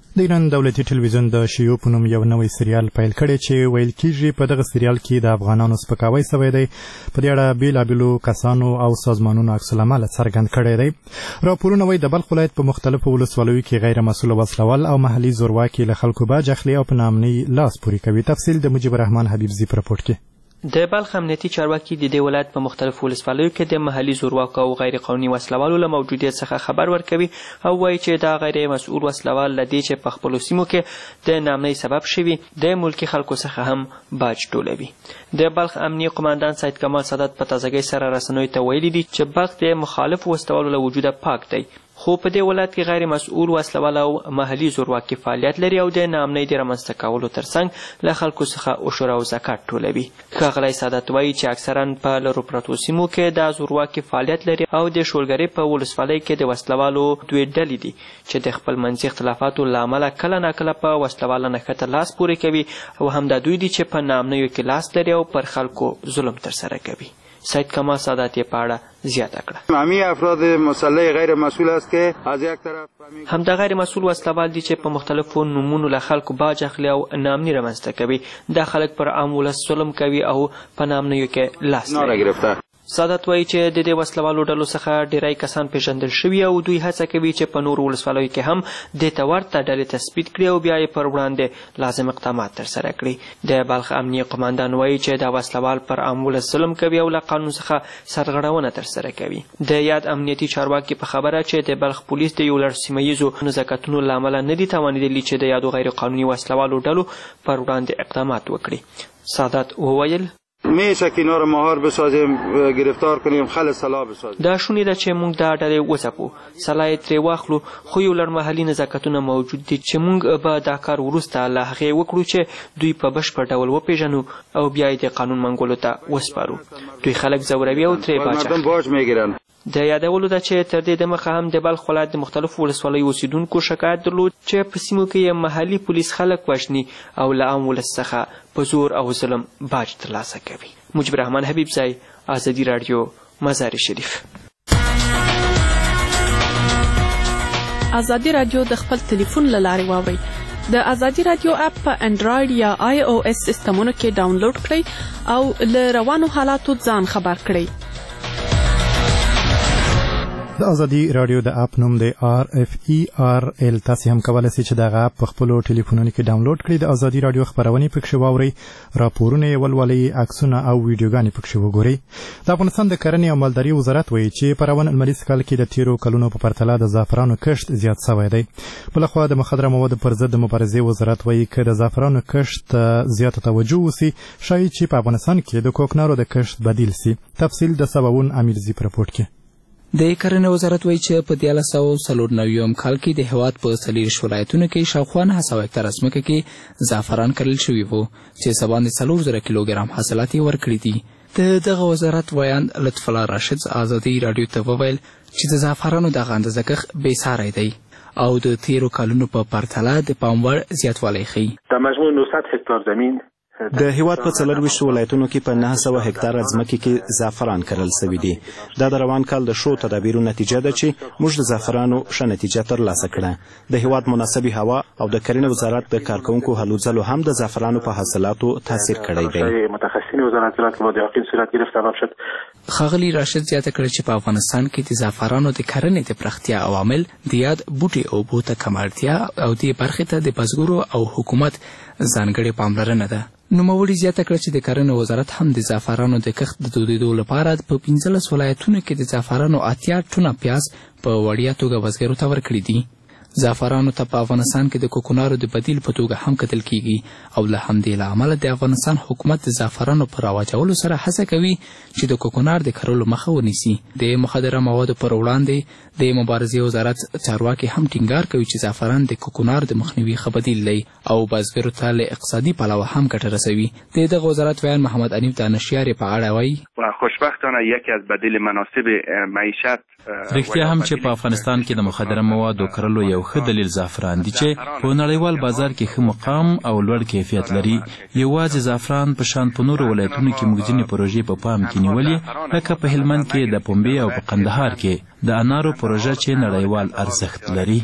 Speaker 1: د ایران دولتي ټلویزیون د شیو په نوم یو نوی سریال پیل کړی چې ویل کیږي په دغه سریال کې د افغانانو سپکاوی سوی دی. په دې اړه بېلابېلو کسانو او سازمانونو عکس العمل څرګند کړی دی. راپورونه وایي د بلخ ولایت په مختلفو ولسوالیو کې غیر مسؤله وسلوال او محلي زورواکي له خلکو باج اخلي او په ناامنۍ لاس پورې کوي. تفصیل د مجيب الرحمن حبیبزي په رپورټ کې.
Speaker 6: د بلخ امنیتي چارواکي د دې ولایت په مختلفو ولسوالیو کې د محلي زورواکو او غیر قانوني وسلوالو له موجودیت څخه خبر ورکوي او وایي چې دا غیر مسؤل وسلوال له دې چې په خپلو سیمو کې د ناامنۍ سبب شوي د ملکي خلکو څخه هم باج ټولوي. د بلخ امنیه قماندان سید کمال سادات په تازګۍ سره رسنیو ته ویلي دي چې بلخ د مخالف وسلوالو له وجوده پاک دی، خو په دې ولایت کې غیر مسؤل وسلوال او محلي زورواکي فعالیت لري او د ناامنۍ د رامنځته کولو ترڅنګ له خلکو څخه عشر او زکات ټولوي. ښاغلی سادات وایي چې اکثرا په لرو پرتو سیمو کې دا زورواکي فعالیت لري او د شولګرۍ په ولسوالۍ کې د وسلوالو دوې ډلې دي چې د خپل منځي اختلافاتو له امله کله ناکله په وسلواله نښته لاس پورې کوي او همدا دوی دي چې په ناامنیو کې لاس لري او پر خلکو ظلم ترسره کوي. سید کمال سادات یې په اړه زیاته کړه.
Speaker 22: همین افراد مسلح غیر مسئول است که از یک طرف
Speaker 6: همدا غیر مسؤل وسلوال دي چې په مختلفو نومونو له خلکو باج اخلي او ناامني رامنځته کوي. دا خلک پر عام ولس ظلم کوي او په ناامنیو کې لاس لري. سادات وایي چې د دې وسلوالو ډلو څخه ډیری کسان پیژندل شوي او دوی هڅه کوي چې په نورو ولسوالیو کې هم دې ته ورته ډلې تثبیت کړي او بیا یې پر وړاندې لازم اقدامات ترسره کړي. د بلخ امنیه قماندان وایي چې دا وسلوال پر عام ولس ظلم کوي او له قانون څخه سرغړونه ترسره کوي. د یاد امنیتي چارواکي په خبره چې د بلخ پولیس د یو لړ سیمه ییزو نزاکتونو له امله نه دي توانېدلي چې د یادو غیر قانوني وسلوالو ډلو پر وړاندې اقدامات وکړي. سادات وویل
Speaker 22: میشه که اینا رو مهار بسازیم، گرفتار کنیم، خل سلاح بسازیم.
Speaker 6: دا شونې ده چې موږ دا ډلې وځپو، سلاح یې ترې واخلو، خو یو لړ محلي نزاکتونه موجود دي چې موږ به دا کار وروسته له هغې وکړو چې دوی په بشپړ ډول وپېژنو او بیا یې د قانون منګولو ته وسپارو. دوی خلک ځوروي او ترې
Speaker 22: باج میگیرن.
Speaker 6: د یادولو ده چې تر دې دمخه هم د بلخ ولایت د مختلفو ولسوالیو اوسیدونکو شکایت درلود چې په سیمو کې محلي پولیس خلک وژني او له عام ولس څخه په زور او ظلم باج ترلاسه کوي. مجيب الرحمن حبیبزی، آزادي راډیو، مزار شریف.
Speaker 23: آزادي راډیو د خپل ټلیفون له لارې واورئ. د آزادي راډیو اپ په انډراید یا آی او اس سیسټمونو کې ډاونلوډ کړئ او له روانو حالاتو ځان خبر کړئ.
Speaker 1: د ازادي رادیو د اپ نوم دی RFERL. تاسو هم کولای شئ چې دغه اپ په خپل ټلیفونونو کې ډاونلوډ کړئ. د ازادي رادیو خبرونه پکښ واورئ، راپورونه ولولئ، عکسونه او ویډیوګانې پکښ وګورئ. د افغانستان د کرنې او مالدارۍ وزارت وایي چې په روان المریز کال کې د تیرو کلونو په پرتله د زعفرانو کښت زیات شوی دی. بلخوا د مخدره موادو پر ضد د مبارزې وزارت وایي چې د زعفرانو کښت زیاته توجه وسی شاید چې په افغانستان کې د کوکنارو د کښت بدیل سي. تفصیل د سباون امیرزي په رپورټ کې.
Speaker 24: د کرنې وزارت وایي چې په 1394 کال کې د هېواد په 40 ولایتونو کې شاوخوا 900 هکټاره ځمکه کې زعفران کرل شوي وو چې څه باندې 4000 کیلوګرام حاصلات یې ورکړي دي. د دغه وزارت ویاند لطف الله راشد ازادي راډیو ته وویل چې د زعفرانو دغه اندازه کښت بېساری دی او د تیرو کلونو په پرتله د پام وړ زیاتوالی ښیي.
Speaker 17: در مجموع 900 هکتار زمین
Speaker 10: د هیواد په 24 ولایتونو کې په 900 هکتاره ځمکې کې زعفران کرل شوي دي. دا د روان کال د ښو تدابیرو نتیجه ده چې موږ د زعفرانو ښه نتیجه ترلاسه کړه. د هیواد مناسبې هوا او د کرنې وزارت د کارکوونکو هلو ځلو هم د زعفرانو په حاصلاتو تاثیر کړی دی.
Speaker 17: متخصصین وزارت زراعت با یقین صورت گرفت تمام شد.
Speaker 24: ښاغلي راشد زیاته کړه چې په افغانستان کې د زعفرانو د کرنې د پراختیا عوامل د یاد بوټي او اوبو ته کم اړتیا او دې برخې ته د بزګرو او حکومت ځانګړې پاملرنه ده. نوموړي زیاته کړه چې د کرنې وزارت هم د زعفرانو د کښت د دودېدو لپاره په 15 ولایتونو کې د زعفرانو 80 ټنه پیاز په وړیا توګه بزګرو ته ورکړي دي. زعفرانو ته په افغانستان کې د کوکنارو د بدیل په توګه هم کتل کیږي او له همدې له امله د افغانستان حکومت د زعفرانو په راواچولو سره هڅه کوي چې د کوکنار د کرلو مخه ونیسي. د مخدره موادو پر وړاندې د مبارزې وزارت چارواکي هم ټینګار کوي چې زعفران د کوکنار د مخنیوي ښه بدیل دی او بزګرو ته له اقتصادي پلوه هم ګټه رسوي. د دغه وزارت ویان محمد انیف دانشیار په اړه وایي
Speaker 25: خوشبختانه یکی از بدیل مناسب معیشت
Speaker 9: رښتیا هم چې په افغانستان کې د مخدره موادو کرلو یو ښه دلیل زعفران دي چې په نړیوال بازار کې ښه مقام او لوړ کیفیت لري. یوازې زعفران په شان په نورو ولایتونو کې موږ ځینې پروژې په پام کې نیولې، لکه په هلمند کې د پنبې او په قندهار کې د انارو پروژه چې نړیوال ارزښت لري.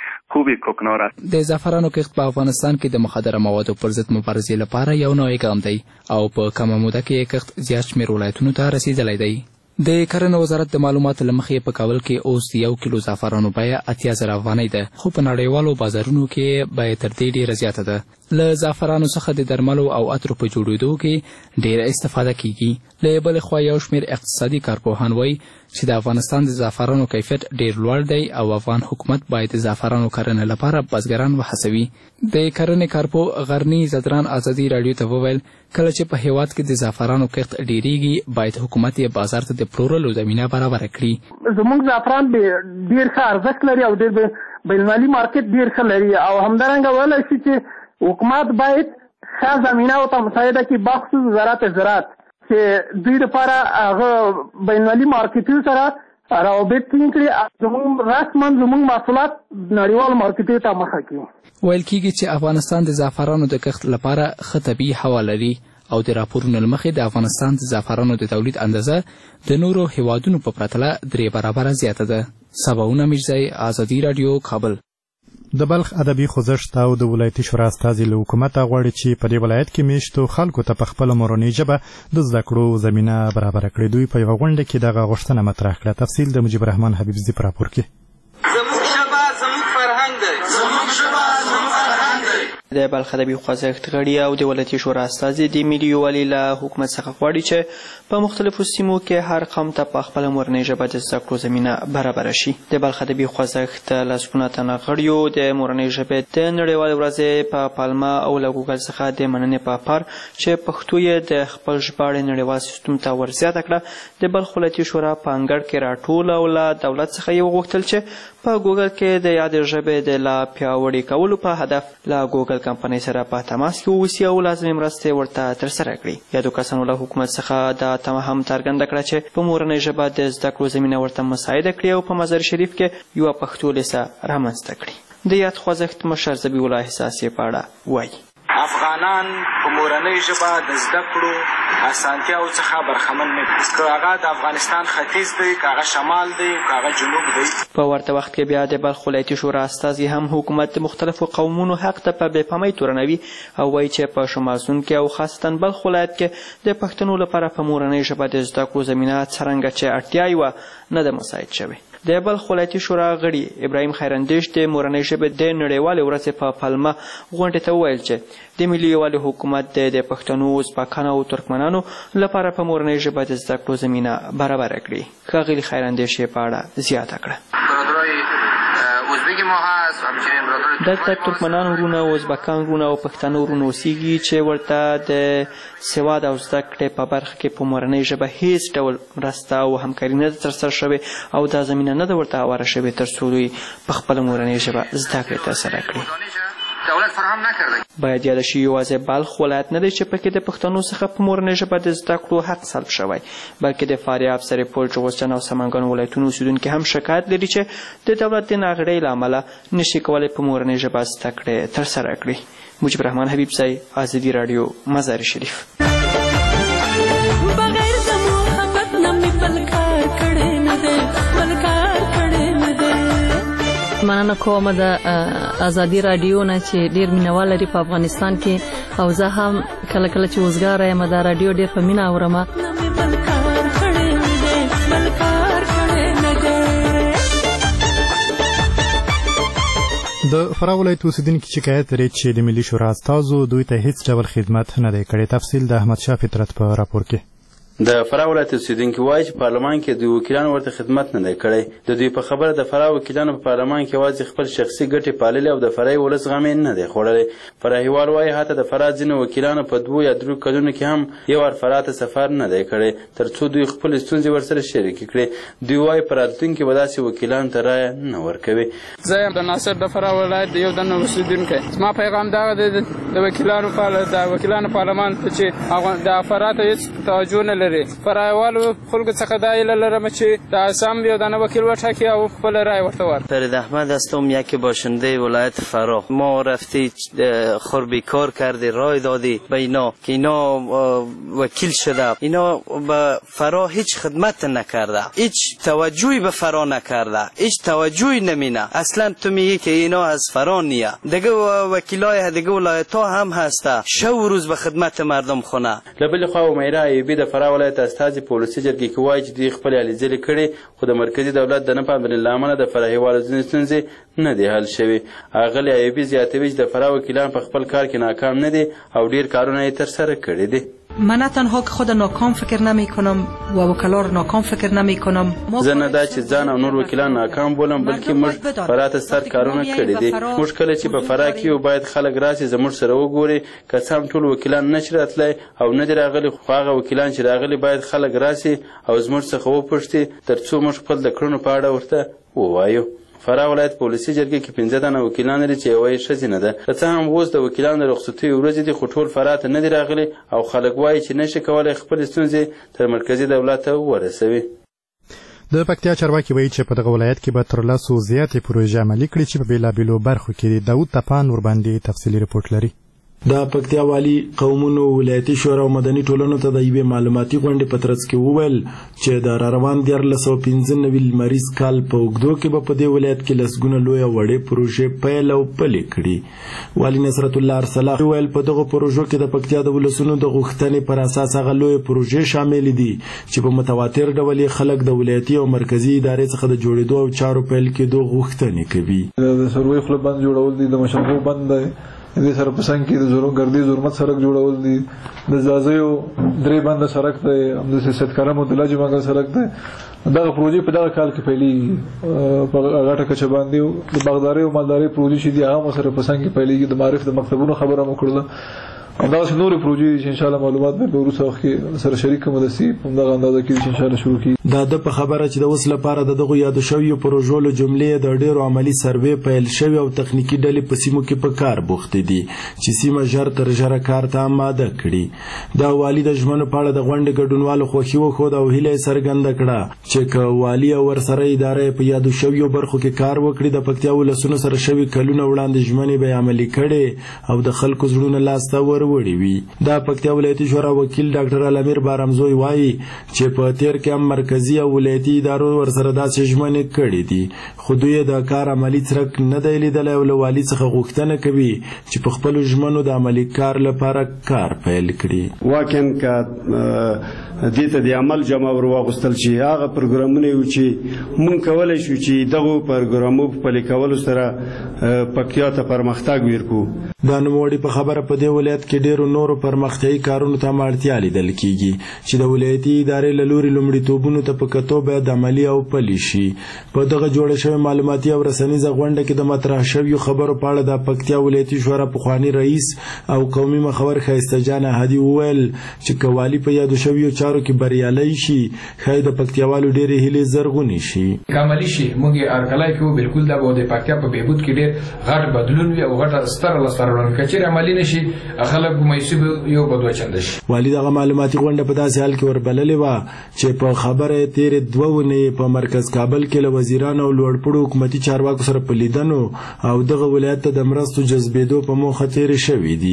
Speaker 24: د زعفرانو کښت په افغانستان کې د مخدره موادو پر ضد مبارزې لپاره یو نوی ګام دی او په کمه موده کې کښت زیات شمېر ولایتونو ته رسېدلی دی. د کرنې وزارت د معلوماتو له مخې په کابل کې اوس د 1 کیلو زعفرانو بیه 80,000 افغانۍ ده، خو په نړیوالو بازارونو کې بیه تر دې ډېره زیاته ده. له زعفرانو څخه د درملو او عطرو په جوړېدو کې ډېره استفاده کیږي. له بلې خوا یو شمېر اقتصادي کارپوهان وایي چې د افغانستان د زعفرانو کیفیت ډېر لوړ دی او افغان حکومت باید د زعفرانو کرنې لپاره بزګران وهڅوي. د کرنې کارپوه غرني زدران ازادي راډیو ته وویل کله چې په هیواد کې د زعفرانو کښت ډېریږي باید حکومت یې بازار ته د پلورلو زمینه برابره کړي.
Speaker 15: زموږ زعفران ډېر ښه ارزښت لري او ډېر بینالمللي مارکیټ ډېر ښه لري او همدارنګه ویلی شي چې حکومت باید ښه زمینه ورته مساعده کړي، بخصوص وزارت زراعت چې دوی لپاره هغه بینالمللي مارکیټونو سره روابط ټینګ کړي، رسما زموږ محصولات نړیوال مارکیټونو ته مخه کړي.
Speaker 24: ویل کېږي چې افغانستان د زعفرانو د کښت لپاره ښه طبیعي هوا لري او د راپورونو له مخې د افغانستان د زعفرانو د تولید اندازه د نورو هیوادونو په پرتله 3 برابره زیاته ده. سباونه میرزی، ازادي راډیو، کابل.
Speaker 1: د بلخ ادبي خوځښت او د ولایتي شورا استازي له حکومته غواړي چې په دې ولایت کې میشتو خلکو ته په خپله مورنۍ ژبه د زده کړو زمینه برابره کړي. دوی په یوه غونډه کې دغه غوښتنه مطرح کړه. تفصیل د مجيب الرحمن حبیبزي په راپور کې.
Speaker 6: د بلخ ادبي خوځښت غړي او د ولایتي شورا استازي د ملي یووالي له حکومت څخه غواړي چې په مختلفو سیمو کې هر قوم ته په خپله مورنۍ ژبه د زده کړو زمینه برابره شي. د بلخ ادبي خوځښت لسګونه تنه غړیو د مورنۍ ژبې د نړیوالې ورځې په پالمه او له ګوګل څخه د مننې په پار چې پښتو یې د خپل ژباړې نړیوال سیستم ته ورزیاته کړه، د بلخ ولایتي شورا په انګړ کې راټوله او له دولت څخه یې وغوښتل چې په ګوګل کې د یادې ژبې د لا پیاوړي کولو په هدف له ګوګل کمپنۍ سره په تماس کې واوسي او لازمې مرستې ورته ترسره کړي. یادو کسانو له حکومت څخه دا تمه هم څرګنده کړه چې په مورنۍ ژبه د زده کړو زمینه ورته مساعده کړي او په مزار شریف کې یوه پښتو لیسه رامنځته کړي. د یاد خوځښت مشر ذبیح الله احساسي په اړه وایي
Speaker 2: افغانان په مورنۍ ژبه د زده کړو اسانتیاو څخه برخمن نه دي، که هغه د افغانستان ختیځ دی، که هغه شمال دی، که هغه جنوب دی.
Speaker 6: په ورته وخت کې بیا د بلخ ولایتي شورا استازي هم حکومت د مختلفو قومونو حق ته په بې پامۍ تورنوي او وایي چې په شمال سوند کې او خاصتا بلخ ولایت کې د پښتنو لپاره په مورنۍ ژبه د زده کړو زمینه څرنګه چې اړتیا یې وه نه ده مساعد شوې. د بلخ ولایتي شورا غړي ابراهیم خیراندیش د مورنۍ ژبې د نړیوالې ورځې په پلمه غونډې ته وویل چې د ملي یووالي حکومت د پښتنو، ازبکانو او ترکمنانو لپاره په مورنۍ ژبه د زده کړو زمینه برابره کړي. ښاغلي خیراندیش یې په اړه زیاته کړه. دلته ترکمنان وروڼه او ازبکان وروڼه او پښتانه وروڼه اوسېږي چې ورته د سواد او زده کړې په برخه کې په مورنۍ ژبه هیڅ ډول مرسته او همکاري نه ده ترسره شوې او دا زمینه نه ده ورته هواره شوې تر څو دوی په خپله مورنۍ ژبه زده کړې ترسره کړي.
Speaker 2: دولت فراهم نکرده.
Speaker 6: باید یاد شي یوازې بلخ ولایت نه دی چې پکې د پښتنو څخه په مورنۍ ژبه د زده کړو حق سلب شوی، بلکې د فاریاب، سرپل، جغوزجان او سمنګان ولایتونو اوسېدونکي هم شکایت لري چې د دولت د ناغېړۍ له امله نشي کولی په مورنۍ ژبه زده کړې ترسره کړي. مجيب الرحمن حبیبزی، ازادي راډیو، مزار شریف.
Speaker 8: مننه کوم د ازادي راډیو نه چې ډیر مینوال لري په افغانستان کې او زه هم کله کله چې وزګاره یم د راډیو ډیر په مینه اورم.
Speaker 1: د فراه ولایت اوسېدونکي شکایت لري چې د ملي شورا استازو دوی ته هیڅ ډول خدمت نه دی کړی. تفصیل د احمدشاه فطرت په راپور کې.
Speaker 22: د فراه ولایت اوسېدونکي وایي چې پارلمان کې د وکیلانو ورته خدمت نه دی کړی. د دوی په خبره د فراه وکیلانو په پارلمان کې یوازې خپل شخصي ګټې پاللې او د فراه ولس غم یې نه دی خوړلی. فراهیوال وایي حتی د فراه ځینو وکیلانو په 2 یا 3 کلونو کې هم یو وار فراه ته سفر نه دی کړی تر څو دوی خپلې ستونزې ورسره شریکې کړي. دوی وایي په راتلونکي به داسې وکیلانو ته رایه نه ورکوي.
Speaker 11: زه یم د ناصر د فراه ولایت د یو دنه اوسېدونکی. زما پیغام دغه د وکیلانو پارلمان ته چې د فراه ته هېڅ توجه نه لري لري. فرایوالو خلکو څخه دا هیله لرم چې د اسامبلی او دانه وکیل وټاکي او خپل رای ورته ورکړي.
Speaker 3: فرید احمد هستم، یک باشنده ولایت فرا. ما رفتی خربی کار کردی، رای دادی به اینا که اینا وکیل شده. اینا به فرا هیچ خدمت نکرده، هیچ توجهی به فرا نکرده، هیچ توجهی نمینه. اصلا تو میگی که اینا از فرا نیه. دیگه وکیلای دیگه ولایت ها هم هسته، شو روز به خدمت مردم خونه.
Speaker 22: لبل خو میرا ایبی د فرا ولایت استازي پولیسي جرګې کې وایي چې دوی خپل هلې ځلې کړي، خو د مرکزي دولت د نه پاملرنې له امله د فرا هیوادو ځینې ستونزې نه دي حل شوي. اغلې ایبي زیاتوي چې د فرا وکیلان په خپل کار کې ناکام نه دي او ډیر کارونه یې ترسره کړي دي.
Speaker 5: من نه تنها که خود ناکام فکر نمی کنم و وکلا را ناکام فکر نمی کنم.
Speaker 22: زه نه دا چې ځان او نور وکیلان ناکام بولم، بلکې موږ فرا ته ستر کارونه کړي دي. موږ کله چې په فرا کې یو باید خلک راسي زموږ سره وګوري. که څه هم ټول وکیلان نه شي راتلی او نه دي راغلي، خو هغه وکیلان چې راغلي باید خلک راسي او زموږ څخه وپوښتي تر څو موږ خپل د کړنو په اړه ورته ووایو. فرا ولایت پولیسي جرګې کې 15 دانه وکیلان لري چې یوه یې ښځینه ده. که څه هم اوس د وکیلانو د رخصتیو ورځې دي، خو ټول فرا ته نه دي راغلي او خلک وایي چې نشي کولی خپلې ستونزې تر مرکزي دولت ته ورسوي.
Speaker 1: د پکتیا چارواکي وایي چې په دغه ولایت کې به تر 100 زیاتې پروژې عملي کړي چې په بېلابېلو برخو کې دي. داود تپان ورباندې تفصیلي رپورټ لري.
Speaker 12: د پکتیا والی قومونو ولایتي شورا او مدني ټولنو ته د یوې معلوماتي غونډې په ترڅ کې وویل چې د راروان 1995 لمریز کال په اوږدو کې به په دې ولایت کې لسګونه لویه وړې پروژې پیل او پلې کړي. والي نصرت الله ارسلا وویل په دغو پروژو کې د پکتیا د ولسونو د غوښتنې پر اساس هغه لویې پروژې شامل دي چې په متواتر ډول خلک د ولایتي او مرکزي ادارې څخه د جوړېدو او چارو پیل کېدو غوښتنې کوي.
Speaker 14: د سروي خپل بند جوړول دي، د مشنګو بند دی، د سره په څنګ کې د زورو ګردي زورمت سړک جوړول دي، د زازیو درې بند سړک دی، د سیاستکارانو مدلج مګر سړک دی. دغه پروژې په دغه کال کې پیلېږي. په غټه کچه باندې د باغدارۍ او مالدارۍ پروژې چې دي هغه سره په څنګ کې پیلېږي. د معرف د مکتبونو خبره مو کړله. همدغسې نورې پروژې چې انشاءالله معلومات به وروسته وخت کې سره شریک کوم دسي همدغه اندازه کې چې انشاءالله شروع کیږي.
Speaker 12: دا د په خبره چې د اوس لپاره د دغو یادو شویو پروژو له جملې د ډېرو عملي سروې پیل شوي او تخنیکي ډلې په سیمو کې په کار بوختې دي چې سیمه ژر تر ژره کار ته آماده کړي. د والي د ژمنو په اړه د غونډې ګډونوالو خوښي وښوده او هیله یې څرګنده کړه چې که والي او ورسره اداره په یادو شویو برخو کې کار وکړي، د پکتیا ولسونو سره شوي کلونه وړاندې ژمنې به یې عملي کړي او د خلکو زړونه لاسته وروړي وي. د پکتیا ولایتي شورا وکیل ډاکټر علامیر بارمزوی وایي چې په تیر کې هم مرکزي او ولایتي ادارو ورسره داسې ژمنې کړې دي، خو دوی د کار عملي څرک نه دی لیدلی او له والي څخه غوښتنه کوي چې په خپلو ژمنو د عملي کار لپاره کار پیل کړي.
Speaker 25: واقعا که دې ته د عمل جمع ور واغوستل شي، هغه پروګرامونه یو چې مونږ کولی شو چې دغو پروګرامو په پلي کولو سره پکتیا ته پرمختګ ورکړو.
Speaker 12: د نوموړي په خبره په دې ولایت کې ډېرو نورو پرمختیایي کارونو ته هم اړتیا لیدل کیږي چې د ولایتي ادارې له لوري لومړیتوبونو ته په کتو باید عملي او پلي شي. په دغه جوړه شوې معلوماتي او رسنیزه غونډه کې د مطرح شویو خبرو په اړه د پکتیا ولایتي شورا پخواني رئیس او قومي مخور ښایسته جان احدي وویل چې که والي په یادو شویو چارو کې بریالی شي، ښایي د پکتیاوالو ډېرې هیلې زرغونې شي.
Speaker 26: که عملي شي موږ یې هرکلی کوو، بالکل دا به د پکتیا په بهبود کې ډېر غټ بدلون وي او غټه ستره لاسته راوړنه. که چېرې عملي نه شي، خلک به مایوسي یو به دوه چنده شي.
Speaker 12: والي دغه معلوماتي غونډه په داسې حال کې وربللې وه چې په خبره یې تېرې 2 اونۍ په مرکز کابل کې له وزیرانو او لوړپوړو حکومتي چارواکو سره په لیدنو او دغه ولایت ته د مرستو جذبېدو په موخه تېرې شوې دي.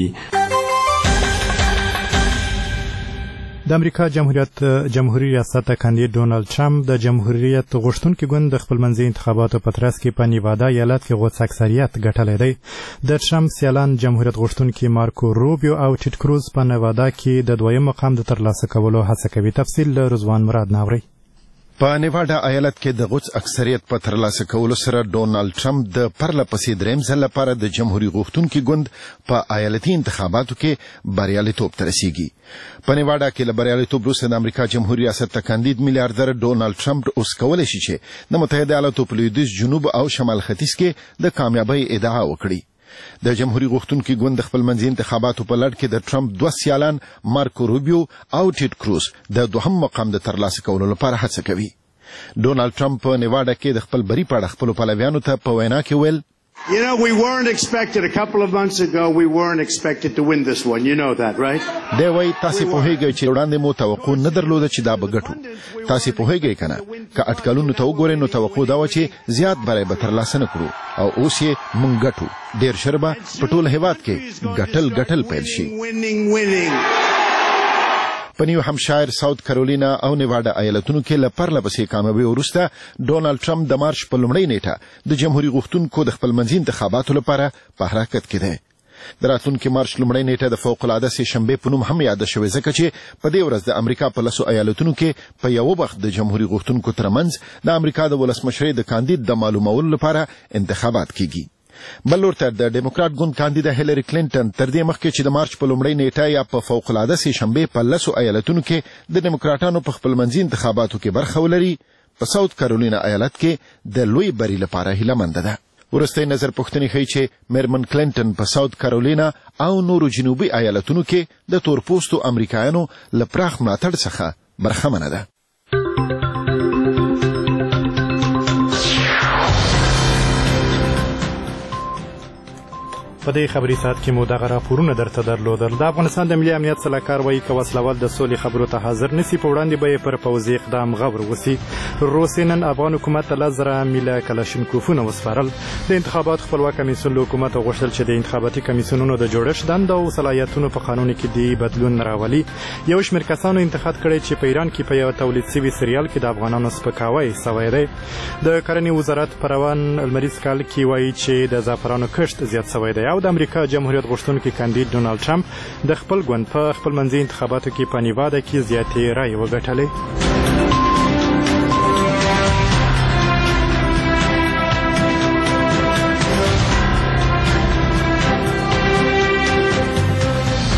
Speaker 1: د امریکا جمهوریت ریاست کاندید ډونالد ټرمپ د جمهوریت غوښتونکي ګوند د خپلمنځي انتخاباتو په ترڅ کې په نیوادا ایالت کې غوڅ اکثریت ګټلی دی. د ټرمپ سیالان جمهوریت غوښتونکي مارکو روبیو او ټیټ کروز په نیوادا کې د 2یم مقام د ترلاسه کولو هڅه کوي. تفصیل له رضوان مراد ناوري.
Speaker 13: په نیواډا ایالت کې د غوڅ اکثریت په ترلاسه کولو سره ډونالد ټرمپ د پرله پسې دریم ځل لپاره د جمهوریت غوښتونکي ګوند په ایالتي انتخاباتو کې بریالیتوب ته رسیږي. په نیواډا کې له بریالیتوب وروسته د امریکا جمهوریت ریاست ته کاندید میلیاردر ډونالد ټرمپ اوس کولی شي چې د متحده ایالاتو په لویدیځ، جنوب او شمال ختیځ کې د کامیابۍ ادعا وکړي. د جمهوریت غوښتونکي ګوند د خپلمنځي انتخاباتو په لړ کې د ټرمپ 2 سیالان مارکو روبیو او ټیټ کروز د 2م مقام د ترلاسه کولو لپاره هڅه کوي. ډونالد ټرمپ په نیواډا کې د خپل بری په اړه خپلو پلویانو ته په وینا کې ویل
Speaker 25: You know, we weren't expected a couple of months ago. We weren't expected to win this one. You know that, right?
Speaker 13: دی وایي تاسې پوهیږئ چې وړاندې مو توقع نه درلوده چې دا به ګټو. تاسې پوهیږئ که نه که اټکلونو ته وګورئ نو توقع دا وه چې زیات بری به ترلاسه نه کړو او اوس یې موږ ګټو. ډېر ژر به په ټول هېواد کې ګټل پیل شي. په نیو همشایر، ساوث کرولینا او نیواډا ایالتونو کې له پرله پسې کامیابۍ وروسته ډونالډ ټرمپ د مارچ په لومړۍ نیټه د جمهوري غوښتونکو د خپلمنځي انتخاباتو لپاره په حرکت کې دی. د راتلونکي مارچ لومړۍ نیټه د فوق العاده سې شنبې په نوم هم یاده شوې ځکه چې په دې ورځ د امریکا په 10 ایالتونو کې په یو وخت د جمهوري غوښتونکو ترمنځ د امریکا د ولسمشرۍ د کاندید د معلومولو لپاره انتخابات کیږي. بل لورته د ډیموکراټ ګوند کاندیده هیلری کلینټن تر دې مخکې چې د مارچ په لومړۍ نیټه یا په فوق العاده سې شنبې په 10 ایالتونو کې د ډیموکراټانو په خپلمنځي انتخاباتو کې برخه ولري، په ساوث کرولینا ایالت کې د لوی بری لپاره هیله منده ده. وروستی نظر پوښتنې ښیي چې میرمن کلینټن په ساوث کرولینا او نورو جنوبي ایالتونو کې د تورپوستو امریکایانو له پراخ ملاتړ څخه برخمنه ده.
Speaker 1: په دې خبري ساعت کې مو دغه راپورونه درته درلودل. د افغانستان د ملي امنیت سلاکار وایي که وسلوال د سولې خبرو ته حاضر نسی په وړاندې به یې پر پوځي اقدام غور وسی. روسیې نن افغان حکومت ته 10,000 میله کلاشینکوفونه وسپارل. د انتخابات خپلواک کمیسیون له حکومت غوښتل چې د انتخاباتي کمیسیونونو د جوړښت، دنده او صلاحیتونو په قانون کې د بدلون راولي. یو شمېر کسانو انتقاد کړی چې په ایران کې په یو تولید شوي سریال کې د افغانانو سپکاوی سوی دی. د کرنې وزارت په روان لمریز کال کې وایي چې د زعفرانو کښت زیات سوی دی او د امریکا جمهوریت غوښتونکي کاندید ډونالډ ټرمپ د خپل ګوند په خپلمنځي انتخاباتو کې په نیوادا کې زیاتې رایې وګټلې.